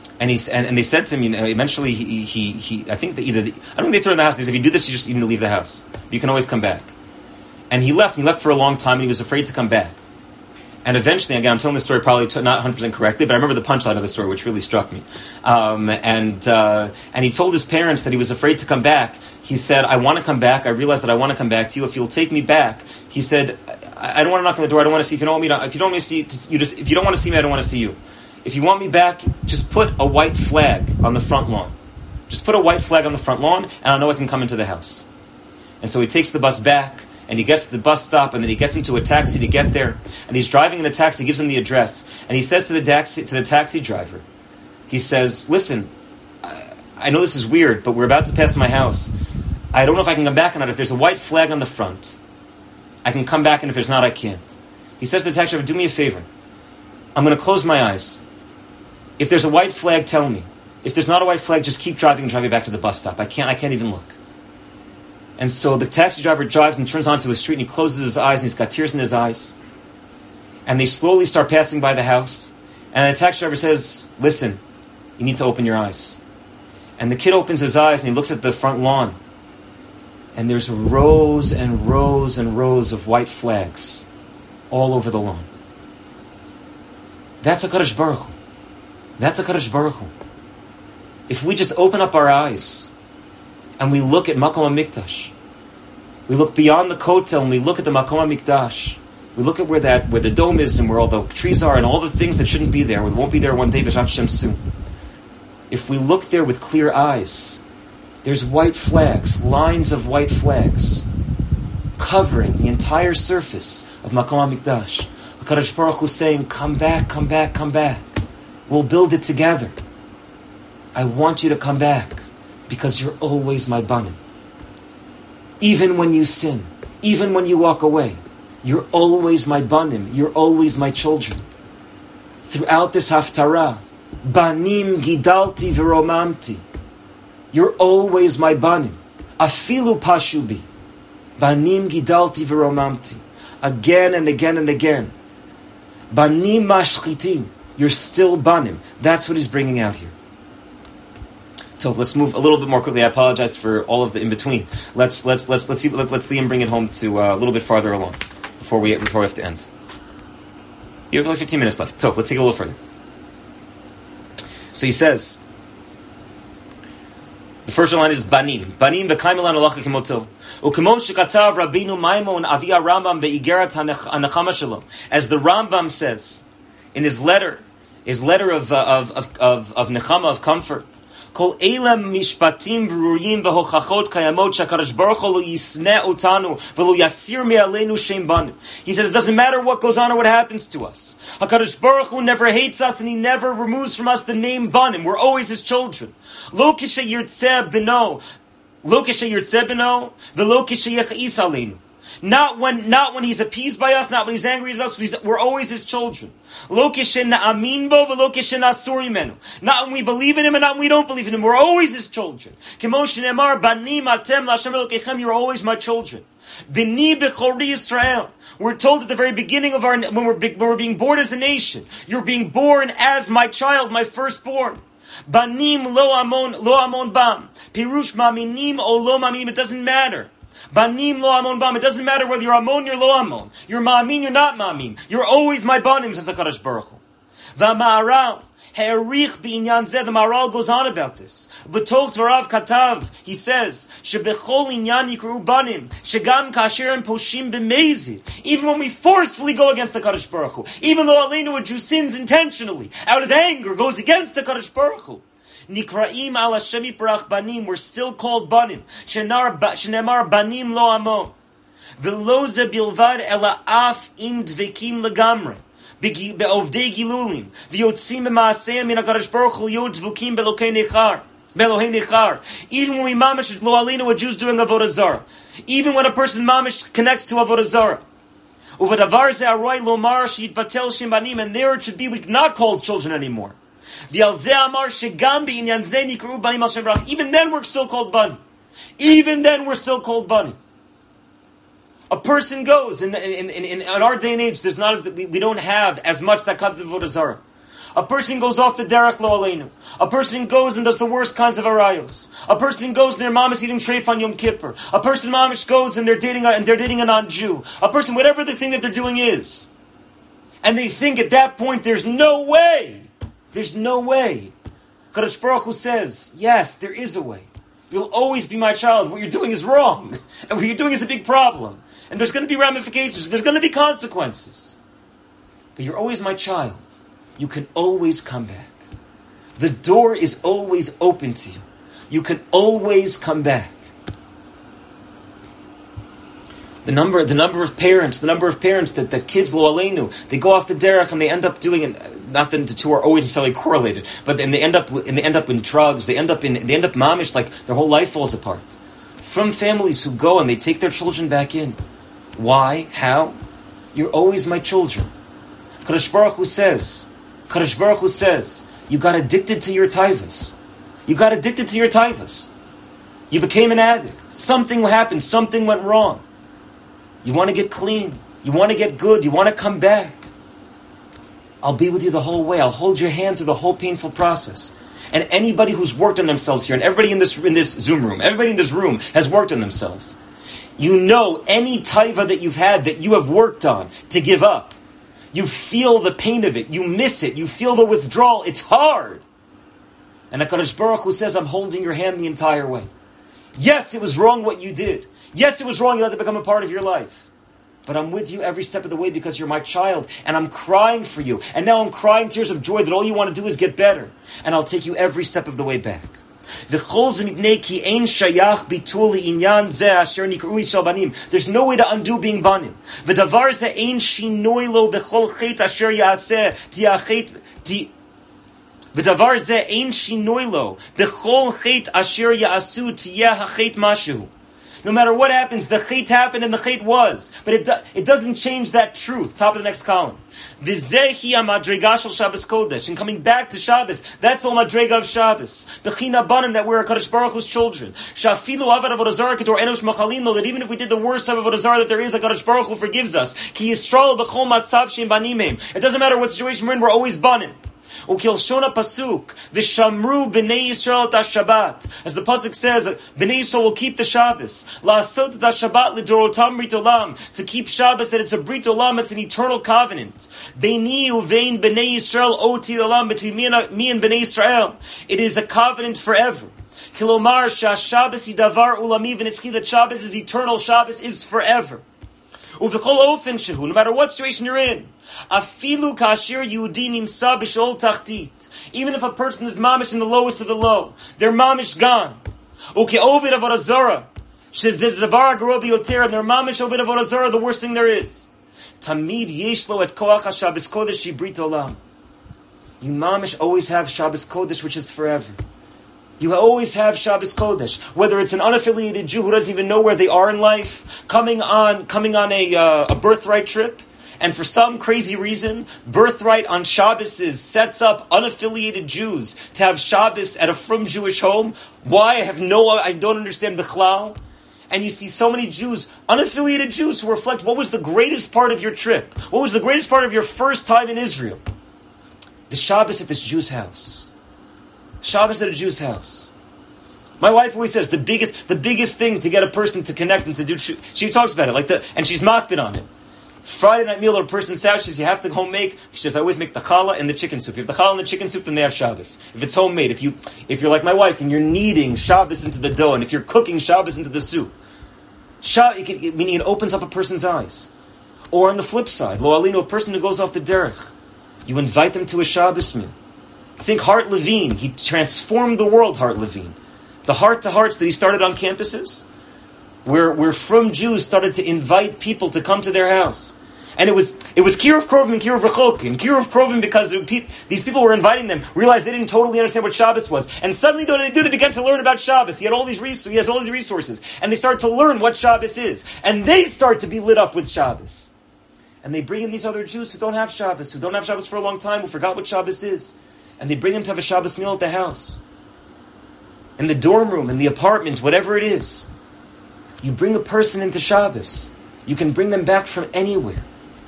him, eventually I think that I don't think they threw him in the house. They said, if you do this, you just need to leave the house. You can always come back. And he left for a long time, and he was afraid to come back. And eventually, again, I'm telling the story probably not 100% correctly, but I remember the punchline of the story, which really struck me. And he told his parents that he was afraid to come back. He said, I want to come back. I realize that I want to come back to you. If you'll take me back, he said, I don't want to knock on the door. I don't want to see. If you don't want me to, if you don't want me to see, if you don't want to see me, I don't want to see you. If you want me back, just put a white flag on the front lawn. Just put a white flag on the front lawn, and I know I can come into the house. And so he takes the bus back, and he gets to the bus stop, and then he gets into a taxi to get there. And he's driving in the taxi, gives him the address, and he says to the taxi driver, he says, listen, I know this is weird, but we're about to pass my house. I don't know if I can come back or not. If there's a white flag on the front, I can come back, and if there's not, I can't. He says to the taxi driver, do me a favor. I'm going to close my eyes. If there's a white flag, tell me. If there's not a white flag, just keep driving and drive me back to the bus stop. I can't even look. And so the taxi driver drives and turns onto a street, and he closes his eyes, and he's got tears in his eyes. And they slowly start passing by the house. And the taxi driver says, listen, you need to open your eyes. And the kid opens his eyes, and he looks at the front lawn. And there's rows and rows and rows of white flags all over the lawn. That's HaKadosh Baruch Hu. That's HaKadosh Baruch Hu. If we just open up our eyes and we look at Makom HaMikdash, we look beyond the Kotel and we look at the Makom HaMikdash, we look at where the dome is and where all the trees are and all the things that shouldn't be there, that won't be there one day, B'Shat Shem soon. If we look there with clear eyes, there's white flags, lines of white flags, covering the entire surface of Makom HaMikdash. HaKadosh Baruch Hu saying, come back, come back, come back. We'll build it together. I want you to come back because you're always my banim. Even when you sin, even when you walk away, you're always my banim. You're always my children. Throughout this haftarah, banim gidalti v'romamti. You're always my banim. Afilu pashubi. Banim gidalti v'romamti. Again and again and again. Banim mashchitim. You're still banim. That's what he's bringing out here. So let's move a little bit more quickly. I apologize for all of the in between. Let's Liam bring it home to a little bit farther along before we have to end. You have like 15 minutes left. So let's take it a little further. So he says, the first line is Banim. Banim v'kaimelan alacha kimoto. Ukemo shekatav Rabbeinu Maimon Avia Rambam ve'igeret hanechama shalom. As the Rambam says in his letter of nechama, of comfort. Kol elam mishpatim brurim v'hochachot kayamot shakadosh baruch hu lo yisne otanu v'lo yasir me'aleinu shem banim. He says it doesn't matter what goes on or what happens to us. HaKadosh Baruch Hu never hates us and He never removes from us the name banim. We're always His children. Lo kishe yirtzeh beno v'lo kishe yecha'is aleinu. Not when He's appeased by us, not when He's angry with us. We're always His children. Not when we believe in Him and not when we don't believe in Him. We're always His children. You're always my children. We're told at the very beginning of when we're being born as a nation, you're being born as my child, my firstborn. Banim lo amon bam. Pirush maminim o lo maminim. It doesn't matter. Banim lo amon bam. It doesn't matter whether you're amon, you're lo amon. You're ma'amin, you're not ma'amin. You're always my banim, says HaKadosh Baruch Hu. V'ma'aral. Herich b'inyan zeh. The Maharal goes on about this. B'toch dvarav katav. He says, shebechol inyan yikru banim. Shegam kasher and poshim b'mezid. Even when we forcefully go against the HaKadosh Baruch Hu. Even though Aleinu, a Jew, sins intentionally, out of anger, goes against the HaKadosh Baruch Hu. Nikraim al Hashem yitbarach banim. We're still called banim. Shenemar banim lo amon. V'lo ze bilvad ela af im dvekim legamre. Be'ovdei gilulim. V'yotzim b'maaseim min HaKadosh Baruch Hu yod dvukim be'lokei nechar. Even when we mamish lo alinu, a Jew's doing avodah zarah. Even when a person mamish connects to avodah zarah. Uvadavar ze aroy lomar she'yitbatel shem banim. And there it should be, we cannot call children anymore. Even then we're still called banim. Even then we're still called banim. A person goes, in our day and age, there's not as we don't have as much that comes to avodah zarah. A person goes off the derech lo aleinu. A person goes and does the worst kinds of arayos. A person goes and their mom is eating treif on Yom Kippur. A person mamish goes and they're dating a non-Jew. A person, whatever the thing that they're doing is, and they think at that point there's no way. There's no way. Kadosh Baruch Hu says, yes, there is a way. You'll always be my child. What you're doing is wrong. And what you're doing is a big problem. And there's going to be ramifications. There's going to be consequences. But you're always my child. You can always come back. The door is always open to you. You can always come back. The number of parents that kids lo aleinu, they go off the derech and they end up doing it. Not that the two are always necessarily correlated, but then they end up in drugs. They end up mamish, like their whole life falls apart. From families who go and they take their children back in. Why? How? You're always my children. Kadosh Baruch Hu says, you got addicted to your taivas. You became an addict. Something happened. Something went wrong. You want to get clean. You want to get good. You want to come back. I'll be with you the whole way. I'll hold your hand through the whole painful process. And anybody who's worked on themselves here, and everybody in this Zoom room, everybody in this room has worked on themselves. You know any taiva that you've had that you have worked on to give up. You feel the pain of it. You miss it. You feel the withdrawal. It's hard. And HaKadosh Baruch Hu says, I'm holding your hand the entire way. Yes, it was wrong what you did. Yes, it was wrong you let it become a part of your life. But I'm with you every step of the way because you're my child. And I'm crying for you. And now I'm crying tears of joy that all you want to do is get better. And I'll take you every step of the way back. There's no way to undo being banim. V'davar zeh ein shinoi lo b'chol chet asher ya'asu tiyeh hachet mashu. No matter what happens, the chet happened and the chet was. But it doesn't change that truth. Top of the next column. V'zehi ha-madrega shel Shabbos Kodesh. And coming back to Shabbos, that's all madrega of Shabbos. B'china banim, that we're HaKadosh Baruch Hu's children. Sha'afilu avad avodah zarah ketor enosh machalin lo, that even if we did the worst type of avodah zarah that there is, HaKadosh Baruch Hu forgives us. Ki yisrael b'chol matzav she'im banim. It doesn't matter what situation we're in, we're always banim. Ukilshona pasuk, v'shamru b'nei Yisrael et Shabbat. As the pasuk says, b'nei Yisrael will keep the Shabbos. La'asot et Shabbat l'dorotam brit olam. To keep Shabbos, that it's a brit olam, it's an eternal covenant. Beini uvein b'nei Yisrael oti olam, between me and b'nei Yisrael. It is a covenant forever. Kilomar Shabbos davar ulami v'nitzchi, that Shabbos is eternal, Shabbos is forever. Uv'kol ofen shehu, no matter what situation you're in. Afilu kasher Yehudi nimsa b'shol tachtit. Even if a person is mamish in the lowest of the low, they're mamish gone. Uke'ovid avodah zarah, shezeh davar hagruah biyoter, and they're mamish ovid avodah zarah, the worst thing there is. Tamid yesh lo et koach haShabbos kodesh shibrit olam. You mamish always have Shabbos kodesh, which is forever. You always have Shabbos Kodesh. Whether it's an unaffiliated Jew who doesn't even know where they are in life, coming on a birthright trip, and for some crazy reason, birthright on Shabbos sets up unaffiliated Jews to have Shabbos at a frum Jewish home. Why? I don't understand Bichlal. And you see so many Jews, unaffiliated Jews, who reflect, what was the greatest part of your trip? What was the greatest part of your first time in Israel? The Shabbos at this Jew's house. Shabbos at a Jew's house. My wife always says the biggest thing to get a person to connect and to do. She talks about it and she's machbid on it. Friday night meal at a person's house, she says you have to home make. She says I always make the challah and the chicken soup. If you have the challah and the chicken soup, then they have Shabbos. If it's homemade, if you're like my wife and you're kneading Shabbos into the dough, and if you're cooking Shabbos into the soup, meaning it opens up a person's eyes. Or on the flip side, lo alinu, a person who goes off the derech, you invite them to a Shabbos meal. Think Hart Levine. He transformed the world, Hart Levine. The heart-to-hearts that he started on campuses, where from Jews started to invite people to come to their house. And it was Kiruv Krovim and Kiruv Rechokim. Kiruv Krovim because these people were inviting them, realized they didn't totally understand what Shabbos was. And suddenly they began to learn about Shabbos. He has all these resources. And they started to learn what Shabbos is. And they start to be lit up with Shabbos. And they bring in these other Jews who don't have Shabbos for a long time, who forgot what Shabbos is. And they bring them to have a Shabbos meal at the house. In the dorm room, in the apartment, whatever it is. You bring a person into Shabbos. You can bring them back from anywhere.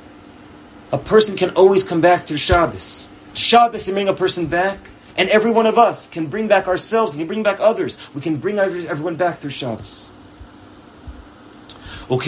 A person can always come back through Shabbos. Shabbos can bring a person back. And every one of us can bring back ourselves. We can bring back others. We can bring everyone back through Shabbos. As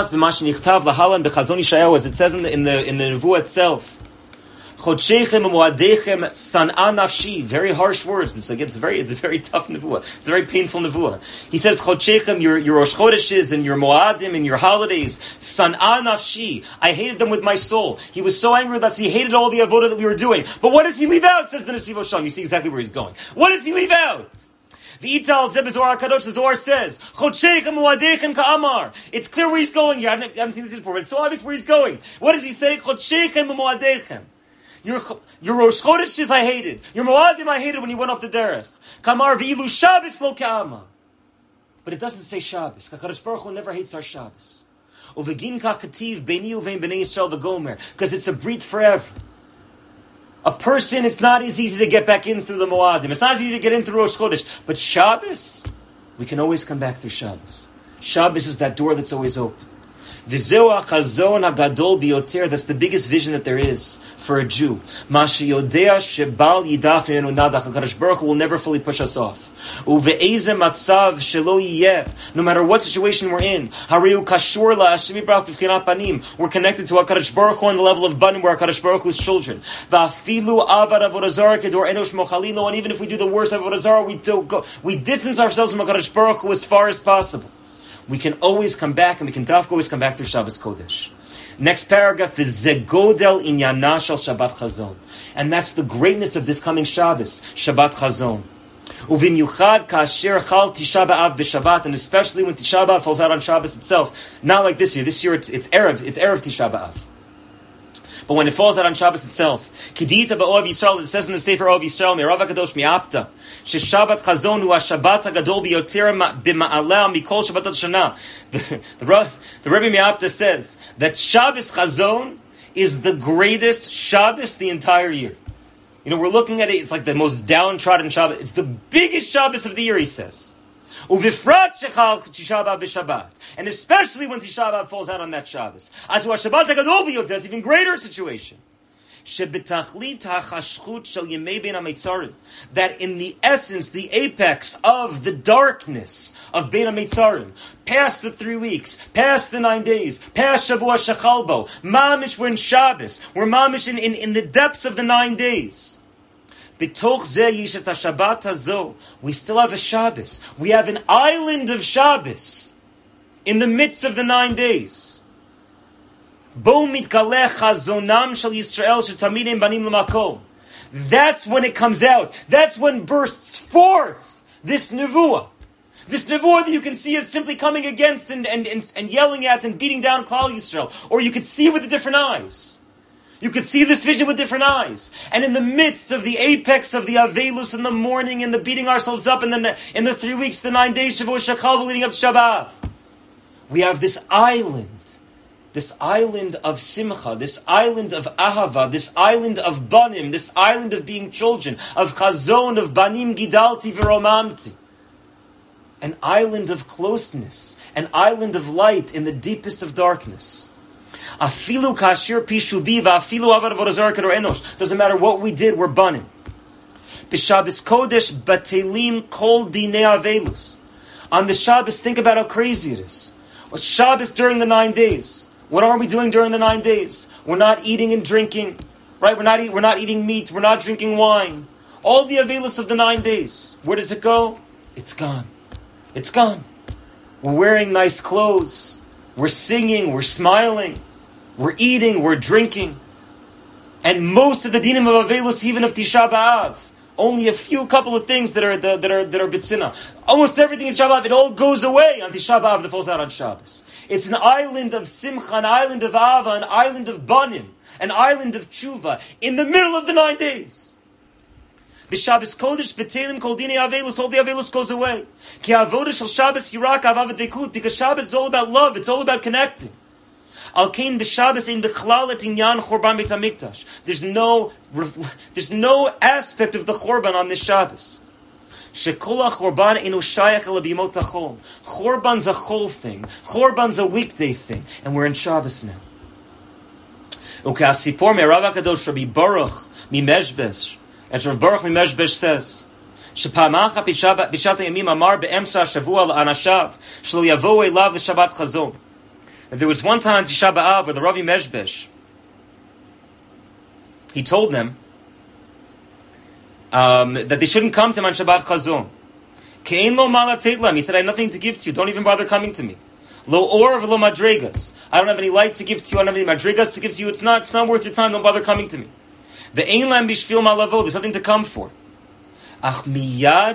it says in the Nevuah itself. Chodshechem u'moadechem san'a nafshi. Very harsh words. It's a very tough nevuah. It's a very painful nevuah. He says, Chodshechem, your Rosh Chodeshes and your Moadim and your holidays, san'a nafshi. I hated them with my soul. He was so angry with us, he hated all the avodah that we were doing. But what does he leave out, says the Nesiv Osham. You see exactly where he's going. What does he leave out? V'ital Zeb Zohar HaKadosh, the Zohar says, Chodshechem u'moadechem ka'amar. It's clear where he's going here. I haven't seen this before, but it's so obvious where he's going. What does he say? Chodshechem u'moadechem. Your Rosh Chodeshes I hated. Your Moadim I hated when you went off the derech. Kamar v'ilu Shabbos lo ka'ama. But it doesn't say Shabbos. HaKadosh Baruch Hu never hates our Shabbos. Uvegin kach kativ beini uvein b'nei Yisrael v'gomer. Because it's a brit forever. A person, it's not as easy to get back in through the Moadim. It's not as easy to get in through Rosh Chodesh. But Shabbos, we can always come back through Shabbos. Shabbos is that door that's always open. V'zeu ha'chazon ha'gadol biyoter. That's the biggest vision that there is for a Jew. Mashe yodea shebal yidach mimenu nadach. HaKadosh Baruch Hu will never fully push us off. Uve'eze matzav shelo yiyeh. No matter what situation we're in, hariu kashur la'Hashem yitbarach b'fchinat panim. We're connected to HaKadosh Baruch Hu on the level of banim. We're HaKadosh Baruch Hu's children. Va'afilu avad avodah zarah kedor enosh mochalino. And even if we do the worst avodah zarah, we distance ourselves from HaKadosh Baruch Hu as far as possible. We can always come back, and we can always come back through Shabbos Kodesh. Next paragraph is Zegodel Inyana Shel Shabbat Chazon. And that's the greatness of this coming Shabbos, Shabbat Chazon. Uvimiuchad Kasher Chal Tisha B'Av B'Shabbat, and especially when Tisha B'Av falls out on Shabbos itself. Not like this year. This year it's Erev Tisha B'Av. But when it falls out on Shabbos itself, Kedita ba'Oav Yisrael, it says in the Sefer Oav Yisrael, Me'Rav HaKadosh Mi'apta, Shabbat Chazon hu HaShabbat HaGadol biyoter b'ma'aleh mikol Shabbatot Shana. The Rebbe Mi'apta says that Shabbos Chazon is the greatest Shabbos the entire year. You know, we're looking at it, it's like the most downtrodden Shabbos. It's the biggest Shabbos of the year, he says. Uvifrat shechal Tisha B'Av b'Shabbat, and especially when Tisha B'Av falls out on that Shabbos. As Shabbat HaGadol biyoter, that's even greater situation. that in the essence, the apex of the darkness of Bein HaMetzarim, past the 3 weeks, past the 9 days, past Shavua Shechalbo, Mamish, we're in Shabbos, we're Mamish in the depths of the 9 days. B'toch zeh yishet HaShabbat hazo, we still have a Shabbos. We have an island of Shabbos in the midst of the 9 days. Bo mitgaleh chazonam shel Yisrael shetamidem banim l'makom. That's when it comes out. That's when bursts forth this nevuah. This nevuah that you can see is simply coming against and yelling at and beating down Klal Yisrael. Or you could see with the different eyes. You could see this vision with different eyes. And in the midst of the apex of the Avelus in the morning and the beating ourselves up, and then in the 3 weeks, the 9 days, Shavuot Shechal leading up to Shabbat, we have this island of Simcha, this island of Ahava, this island of Banim, this island of being children, of Chazon, of Banim Gidalti V'Romamti. An island of closeness, an island of light in the deepest of darkness. Afilu kashir pishubi va'afilu avad avodah kador enosh. Doesn't matter what we did, we're Banim. B'Shabbos Kodesh batelim kol dinei avelus. On the Shabbos, think about how crazy it is. Shabbos during the 9 days. What are we doing during the 9 days? We're not eating and drinking, right? We're not eating meat. We're not drinking wine. All the avelus of the 9 days. Where does it go? It's gone. It's gone. We're wearing nice clothes. We're singing. We're smiling. We're eating. We're drinking. And most of the dinim of avelus, even of Tisha B'Av, only a couple of things that are bitzina. Almost everything in Shabbat, it all goes away on Tisha B'Av that falls out on Shabbos. It's an island of Simcha, an island of Ava, an island of Banim, an island of Tshuva, in the middle of the 9 days. B'Shabbos Kodesh, B'Telim, Kol Dinei Avelus, all the Avelus goes away. Ki Avodah Shel Shabbos Yirak Avav V'Dveikut, because Shabbos is all about love, it's all about connecting. Al Kain b'Shabbos ein bichlal et inyan Chorban Beit HaMikdash. There's no aspect of the Chorban on this Shabbos. Shekol HaChorban einu shayach el bimot hachol. Chorban's a chol thing. Chorban's a weekday thing. And we're in Shabbos now. U'ka'asipor me'Rav HaKadosh Rabbi Baruch Mimeshbesh. As Rav Baruch Mimeshbesh says, Shepamacha b'shat ha'yamim amar be'emsa shavua la'anashav shelo yavo'u elav l'Shabbat chazon. There was one time Tisha B'Av where the Ravi Meshbesh, he told them that they shouldn't come to him on Shabbat Chazon. Ke'ein lo ma lateit lam. He said, I have nothing to give to you. Don't even bother coming to me. Lo or v'lo madregas. I don't have any light to give to you. I don't have any madregas to give to you. It's not worth your time. Don't bother coming to me. Ve'ein lam bishvil ma lavo. There's nothing to come for. Ach miyad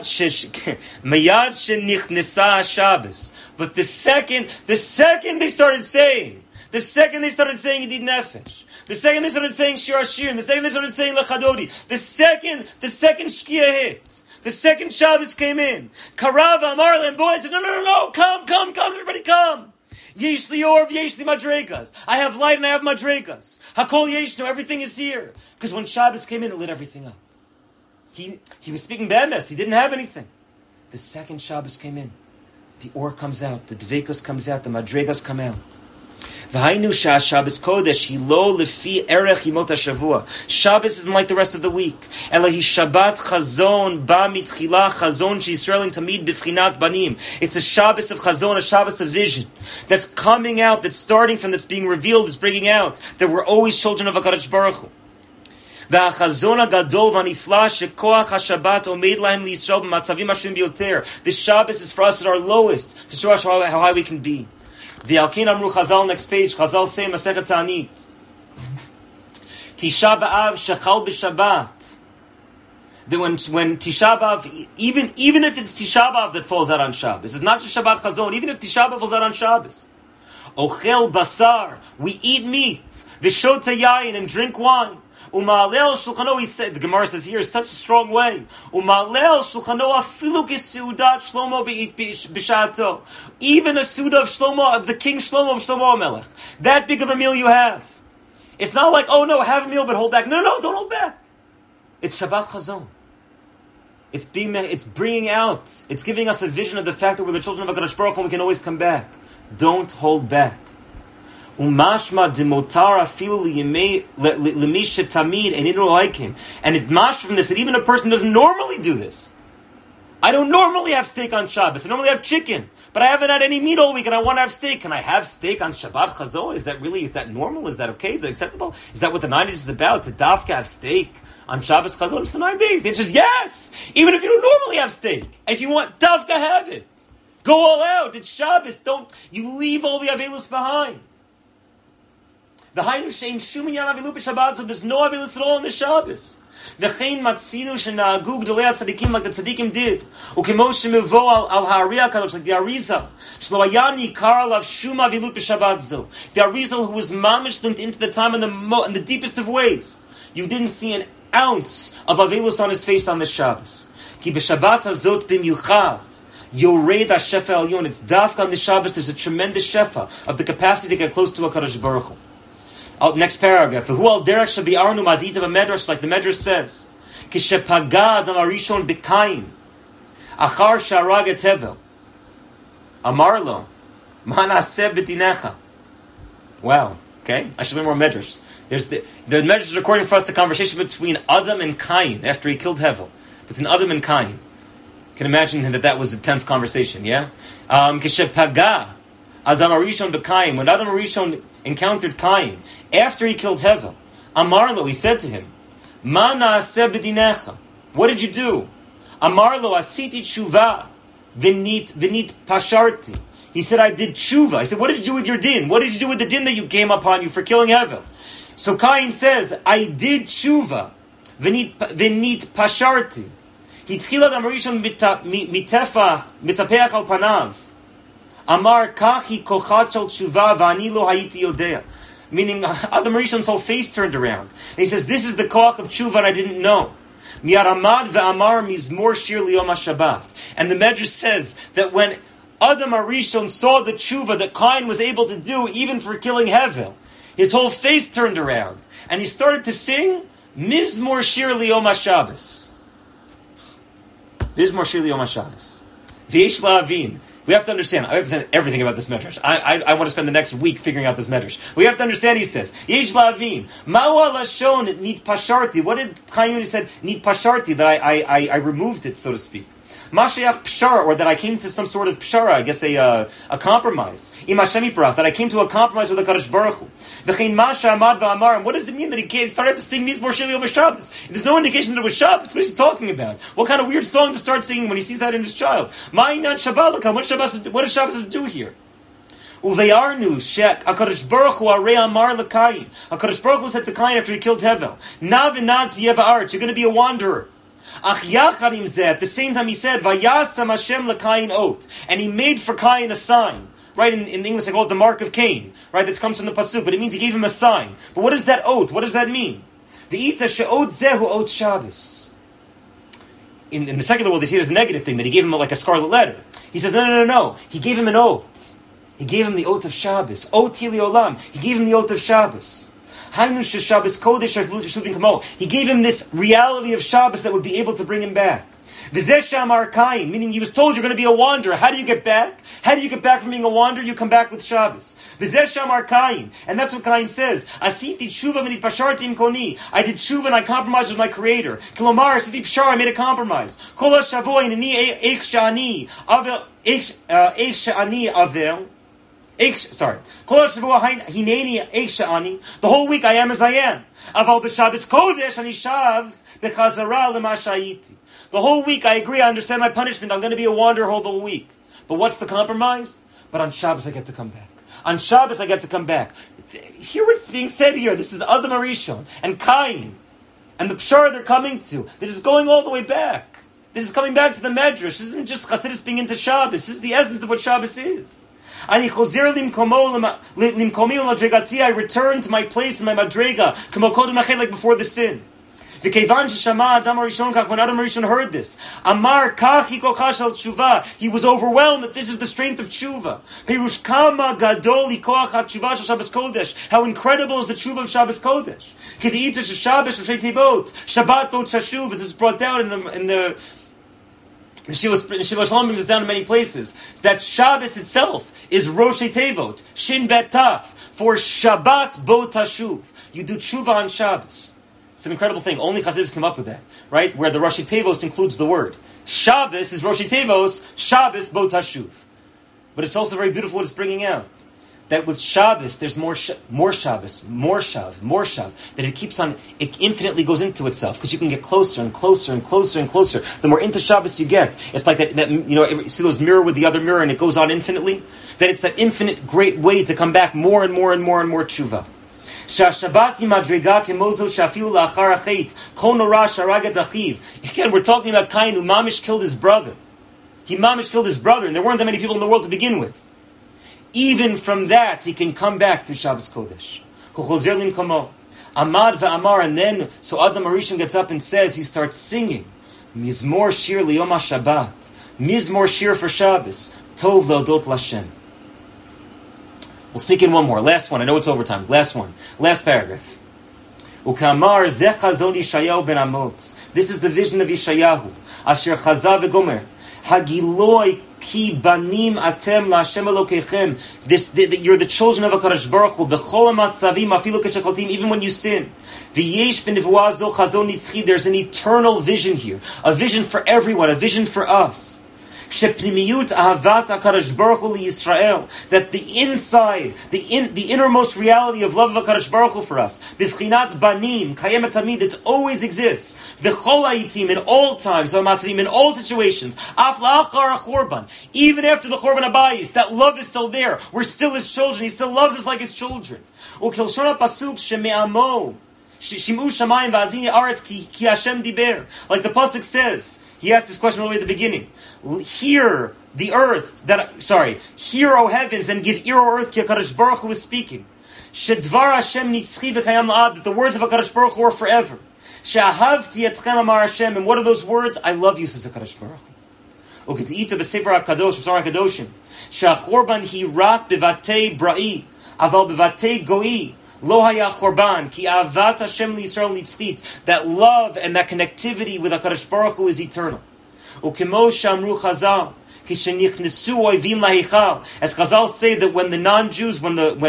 shenichnesa Shabbos. But the second they started saying Yedid Nefesh, the second they started saying Shir Hashirim, the second they started saying Lechadodi, the second Shkia hit, the second Shabbos came in, Karava, Amar, and boys said, no, come, everybody come. Yesh li orv, yesh li madregas. I have light and I have madregas. Hakol yeshno, everything is here. Because when Shabbos came in, it lit everything up. He was speaking be'emes, he didn't have anything. The second Shabbos came in, the or comes out, the dveikus comes out, the madregas come out. V'hainu Shabbos Kodesh hilo lefi erech yimot hashavua. Shabbos isn't like the rest of the week. Elahi Shabbat Chazon ba mitchila Chazon sheYisraelim tamid b'fchinat banim. It's a Shabbos of Chazon, a Shabbos of vision that's coming out, that's starting from, that's being revealed, that's bringing out that we're always children of HaKadosh Baruch Hu. והחזון הגדול והנפלא שכוח השבת עומד להם לישראל במצבים השונים ביותר. This Shabbos is for us at our lowest, to show us how high we can be. V'al kein amru Chazal, next page, Chazal say Masechet Ta'anit. Tisha B'Av shechal b'Shabbat. That when Tisha B'Av, even if it's Tisha B'Av that falls out on Shabbos, it's not just Shabbat Chazon, even if Tisha B'Av falls out on Shabbos. Ochel basar, we eat meat. V'shota yayin, and drink wine. Umalel shulchano, he said, the Gemara says here, such a strong way. Umalel shulchano afilu k'seudat Shlomo b'shato. Even a Suda of Shlomo, of the King Shlomo of Shlomo HaMelech. That big of a meal you have. It's not like, oh no, have a meal but hold back. No, don't hold back. It's Shabbat Chazon. It's bringing out, it's giving us a vision of the fact that we're the children of HaKadosh Baruch Hu and we can always come back. Don't hold back. Umashma demotara filu limisha tamid and inolaikim. And it's mash from this that even a person doesn't normally do this. I don't normally have steak on Shabbos. I normally have chicken, but I haven't had any meat all week, and I want to have steak. Can I have steak on Shabbat Chazon? Is that normal? Is that okay? Is that acceptable? Is that what the 9 days is about? To dafka have steak on Shabbos Chazon? It's the 9 days. The answer is yes. Even if you don't normally have steak, and if you want dafka, have it. Go all out. It's Shabbos. Don't you leave all the avelus behind. The Hainu Shein Shuminyan Avilu b'Shabbat, so there's no avilus at all in the Shabbos. V'chein matzinu shenagu gdolei tzadikim like the tzadikim did. Ukemo shemevo al ha'ariya kadosh like the Arizal. Shlo hayani kar alav shum avilut b'Shabbat zo. The Arizal who was mamish into the time in the deepest of ways. You didn't see an ounce of avilus on his face on the Shabbos. Ki b'Shabbat hazot b'myuchad. Yored HaShefa Elyon. It's dafka on the Shabbos. There's a tremendous shefa of the capacity to get close to HaKadosh Baruch Hu. Next paragraph. Who al derech shabi arnu madita v'medrash, like the medrash says, kishepaga adam arishon b'kain achar sharag et hevel amar lo ma naseh b'dinecha. Wow. Okay, I should learn more medrash. There's the medrash is recording for us the conversation between Adam and Cain after he killed Hevel. Between Adam and Cain. You can imagine that was a tense conversation. Yeah. Kishepaga adam arishon b'kain, when Adam Arishon encountered Cain after he killed Hevel, Amarlo, he said to him, Ma na'aseh b'dinecha. What did you do? Amarlo, asiti tshuva v'nit pasharti. He said, I did tshuva. He said, what did you do with your din? What did you do with the din that you came upon you for killing Hevel? So Cain says, I did tshuva v'nit pasharti. Hitchilat Amarishon mitapeach al panav. Amar kachi kochat shel tshuva v'ani lo hayiti yodea. Meaning, Adam Rishon's whole face turned around. And he says, this is the koach of tshuva and I didn't know. Mi'aramad ve'amar mizmor shir liyom HaShabbat. And the Medrash says that when Adam Rishon saw the tshuva that Cain was able to do even for killing Hevel, his whole face turned around. And he started to sing, Mizmor shir liyom HaShabbos. Mizmor shir liyom HaShabbos. V'yesh la'avin. We have to understand. I understand everything about this medrash. I want to spend the next week figuring out this medrash. We have to understand. He says, "Yesh la'avin ma'u lashon nit pasharti." What did Cain when he said nit pasharti? That I removed it, so to speak. Mashiach pshara, or that I came to some sort of pshara. I guess a compromise. Im Hashem yitbarach, that I came to a compromise with the Kadosh Baruch Hu. V'chein masha amad va'amar. And what does it mean that he started to sing Mizmor Shel Yom HaShabbos? There's no indication that it was Shabbos. What is he talking about? What kind of weird song to start singing when he sees that in his child? Ma'inyan Shabbalakam. What does Shabbos do here? Uveyarnu shek HaKadosh Baruch Hu arei amar l'Kayin. HaKadosh Baruch Hu said to Cain after he killed Hevel, Na v'nad tiyeh ba'aretz. You're going to be a wanderer. Ach yachad im zeh. At the same time he said, Vayasam Hashem l'Kayin ot. And he made for Cain a sign. Right, in English they call it the mark of Cain. Right, that comes from the pasuk, but it means he gave him a sign. But what is that oath? What does that mean? V'ita she'ot zehu ot Shabbos. In the secular world, they see it as a negative thing, that he gave him like a scarlet letter. He says, no. He gave him an oath. He gave him the oath of Shabbos. Oti li'olam. He gave him the oath of Shabbos. He gave him this reality of Shabbos that would be able to bring him back. Meaning he was told you're going to be a wanderer. How do you get back? How do you get back from being a wanderer? You come back with Shabbos. And that's what Cain says. I did tshuva and I compromised with my Creator. I made a compromise. The whole week I am as I am. The whole week I agree, I understand my punishment. I'm going to be a wanderer all the whole week. But what's the compromise? But on Shabbos I get to come back. On Shabbos I get to come back. Hear what's being said here. This is Adam Arishon and Cain and the Pshara they're coming to. This is going all the way back. This is coming back to the Medrash. This isn't just Chassidus being into Shabbos. This is the essence of what Shabbos is. I return to my place in my madrega, like before the sin. When Adam Rishon heard this, he was overwhelmed that this is the strength of tshuva. How incredible is the tshuva of Shabbos Kodesh. This is brought down in the Shiva Shalom brings us down to many places. That Shabbos itself is Rosh Tevot, Shin Bet Taf. For Shabbat bo tashuv. You do tshuva on Shabbos. It's an incredible thing. Only Chassidus come up with that, right? Where the Rashi Tevos includes the word. Shabbos is Rashi Tevos, Shabbos bo tashuv. But it's also very beautiful what it's bringing out. That with Shabbos, there's more Shabbos, more Shav, that it infinitely goes into itself, because you can get closer and closer and closer and closer. The more into Shabbos you get, it's like that you see those mirror with the other mirror, and it goes on infinitely. Then it's that infinite great way to come back more and more and more and more tshuva. Again, we're talking about Cain who mamish killed his brother. He mamish killed his brother, and there weren't that many people in the world to begin with. Even from that, he can come back to Shabbos Kodesh. Amad ve'amar, and then, so Adam Arishan gets up and says, he starts singing, Mizmor shir liyom HaShabbat, Mizmor shir for Shabbos, Tov le'odot l'Hashem. We'll sneak in one more, last one, I know it's overtime, last one, last paragraph. Ukamar zeh chazon Yeshayahu ben Amotz. This is the vision of Yeshayahu. Asher chazav ve'gomer. Hagiloi ki banim atem la'Hashem Elokeichem. You're the children of HaKadosh Baruch Hu. B'chol ha'matzavim afilu keshechotim, even when you sin. V'yesh b'nevuah zo chazon nitzchi. There's an eternal vision here, a vision for everyone, a vision for us. Shepnimiyut ahavat HaKadosh Baruch Hu liYisrael, that the inside, the innermost reality of love of HaKadosh Baruch Hu for us, b'fchinat banim kayemet tamid, it always exists. V'chol ha'itim, in all times, v'matzavim, in all situations, af la'achar ha'chorban, even after the Chorban Habayis, that love is still there. We're still His children. He still loves us like His children. U'kilshon ha'pasuk sheme'amo shimu shamayim v'azini aretz ki Hashem diber, like the pasuk says. He asked this question all the way at the beginning. Hear the earth, hear, O heavens, and give ear, O earth, ki HaKadosh Baruch Hu is speaking. Shedvar Hashem nitzchi v'chayam la'ad, that the words of HaKadosh Baruch Hu are forever. She'ahavti etchem amar Hashem, and what are those words? I love you, says HaKadosh Baruch Hu. Uket'ita b'sefer HaKadosh, Psalm HaKadoshim. She'achorban hi rak b'vatei bra'i, aval b'vatei go'i. Lo haya chorban ki avat Hashem liYisrael nitzchit. That love and that connectivity with HaKadosh Baruch Hu is eternal. Ukemo shamru Chazal ki shenichnesu oivim lahichal. As Chazal say that when the non-Jews, when they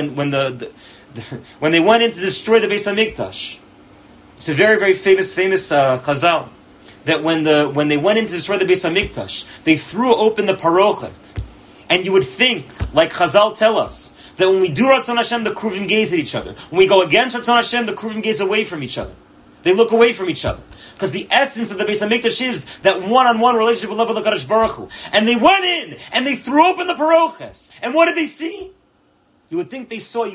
went in to destroy the Beis Hamikdash, it's a very very famous Chazal, that when they went in to destroy the Beis Hamikdash, they threw open the parochet, and you would think, like Chazal tell us, that when we do Ratzon Hashem, the Kruvim gaze at each other. When we go against Ratzon Hashem, the Kruvim gaze away from each other. They look away from each other. Because the essence of the Beis HaMikdash is that one-on-one relationship with love of the HaKadosh Baruch Hu. And they went in, and they threw open the paroches. And what did they see? You would think that they saw the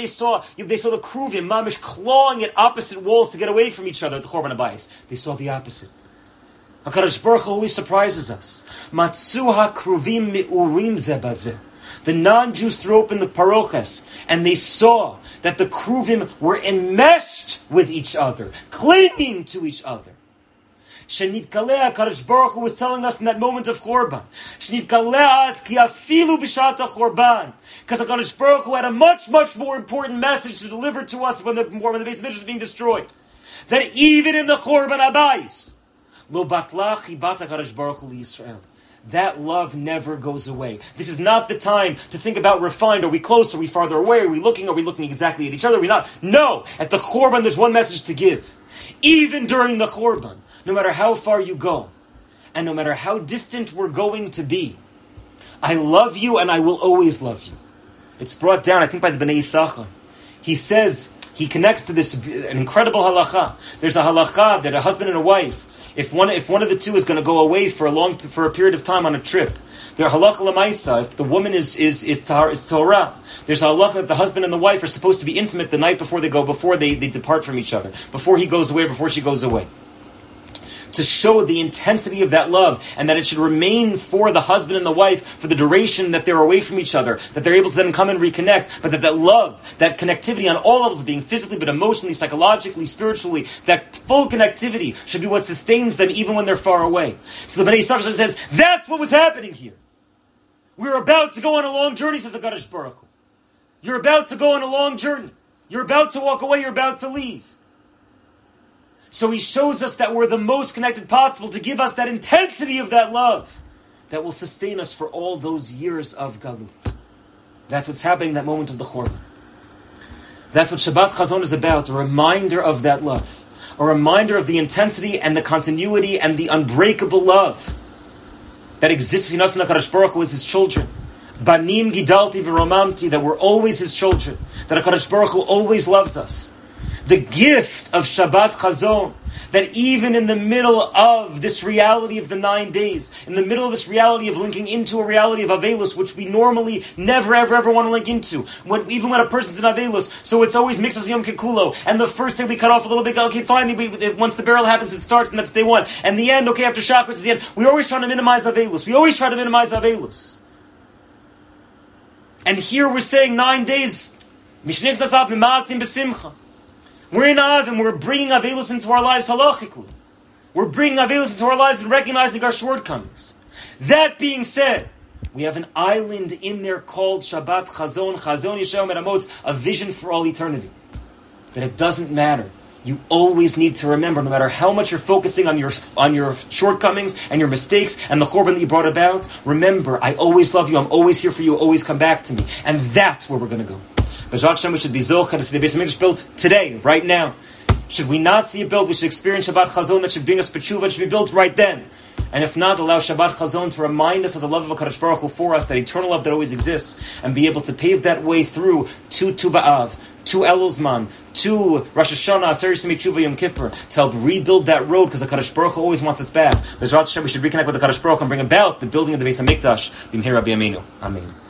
Kruvim, mamish, clawing at opposite walls to get away from each other at the Chorban Habayis. They saw the opposite. HaKadosh Baruch Hu always surprises us. Matzu ha-kruvim mi'urim ze bazeh. The non-Jews threw open the paroches, and they saw that the Kruvim were enmeshed with each other, clinging to each other. Shenitkaleh, HaKadosh Baruch Hu was telling us in that moment of Chorban. Shenitkaleh as ki afilu b'shat ha-Chorban. Because HaKadosh Baruch Hu had a much, much more important message to deliver to us when the Beis Hamikdash was being destroyed. That even in the Chorban Habayis, lo batla chibat HaKadosh Baruch Hu liYisrael. That love never goes away. This is not the time to think about refined. Are we close? Are we farther away? Are we looking exactly at each other? Are we not? No! At the Chorban, there's one message to give. Even during the Chorban, no matter how far you go, and no matter how distant we're going to be, I love you and I will always love you. It's brought down, I think, by the Bnei Yisachar. He says, he connects to this, an incredible halacha. There's a halacha that a husband and a wife, if one of the two is going to go away for a period of time on a trip, there's halacha l'maisa. If the woman is Torah, there's a halacha that the husband and the wife are supposed to be intimate the night before they depart from each other, before he goes away, before she goes away. To show the intensity of that love, and that it should remain for the husband and the wife for the duration that they're away from each other, that they're able to then come and reconnect, but that love, that connectivity on all levels, being physically, but emotionally, psychologically, spiritually, that full connectivity should be what sustains them even when they're far away. So the Bnei Yisachar says, that's what was happening here. We're about to go on a long journey, says the HaKadosh Baruch Hu. You're about to go on a long journey. You're about to walk away, you're about to leave. So he shows us that we're the most connected possible to give us that intensity of that love that will sustain us for all those years of Galut. That's what's happening in that moment of the Chorban. That's what Shabbat Chazon is about, a reminder of that love. A reminder of the intensity and the continuity and the unbreakable love that exists between us and HaKadosh Baruch Hu as His children. Banim Gidalti V'Romamti, that we're always His children, that HaKadosh Baruch Hu always loves us. The gift of Shabbat Chazon, that even in the middle of this reality of the 9 days, in the middle of this reality of linking into a reality of Avelus, which we normally never, ever want to link into, even when a person's in Avelus, so it's always Mixas Yom Kikulo, and the first day we cut off a little bit, okay, finally, once the burial happens, it starts, and that's day one, and the end, okay, after Shacharit, it's the end. We're always trying to minimize Avelus. We always try to minimize Avelus. And here we're saying 9 days, Mishnech Dazav Mima'atim B'Simcha. We're in Av and we're bringing Avelus into our lives halachically. We're bringing Avelus into our lives and recognizing our shortcomings. That being said, we have an island in there called Shabbat Chazon, Chazon Yeshayahu Meramotz, a vision for all eternity. That it doesn't matter. You always need to remember, no matter how much you're focusing on your shortcomings and your mistakes and the korban that you brought about, remember, I always love you, I'm always here for you, always come back to me. And that's where we're going to go. B'Zrat Hashem, we should be zocheh to see the Beis HaMikdash built today, right now. Should we not see it built, we should experience Shabbat Chazon that should bring us B'tshuva, it should be built right then. And if not, allow Shabbat Chazon to remind us of the love of HaKadosh Baruch Hu for us, that eternal love that always exists, and be able to pave that way through to Tu B'Av, to Elul Zman, to Rosh Hashanah, Aseret Yisrael Tshuva Yom Kippur, to help rebuild that road, because the HaKadosh Baruch Hu always wants us back. B'Zrat Hashem, we should reconnect with the HaKadosh Baruch Hu and bring about the building of the Beis HaMikdash. B'mihira B'yameinu. Amen.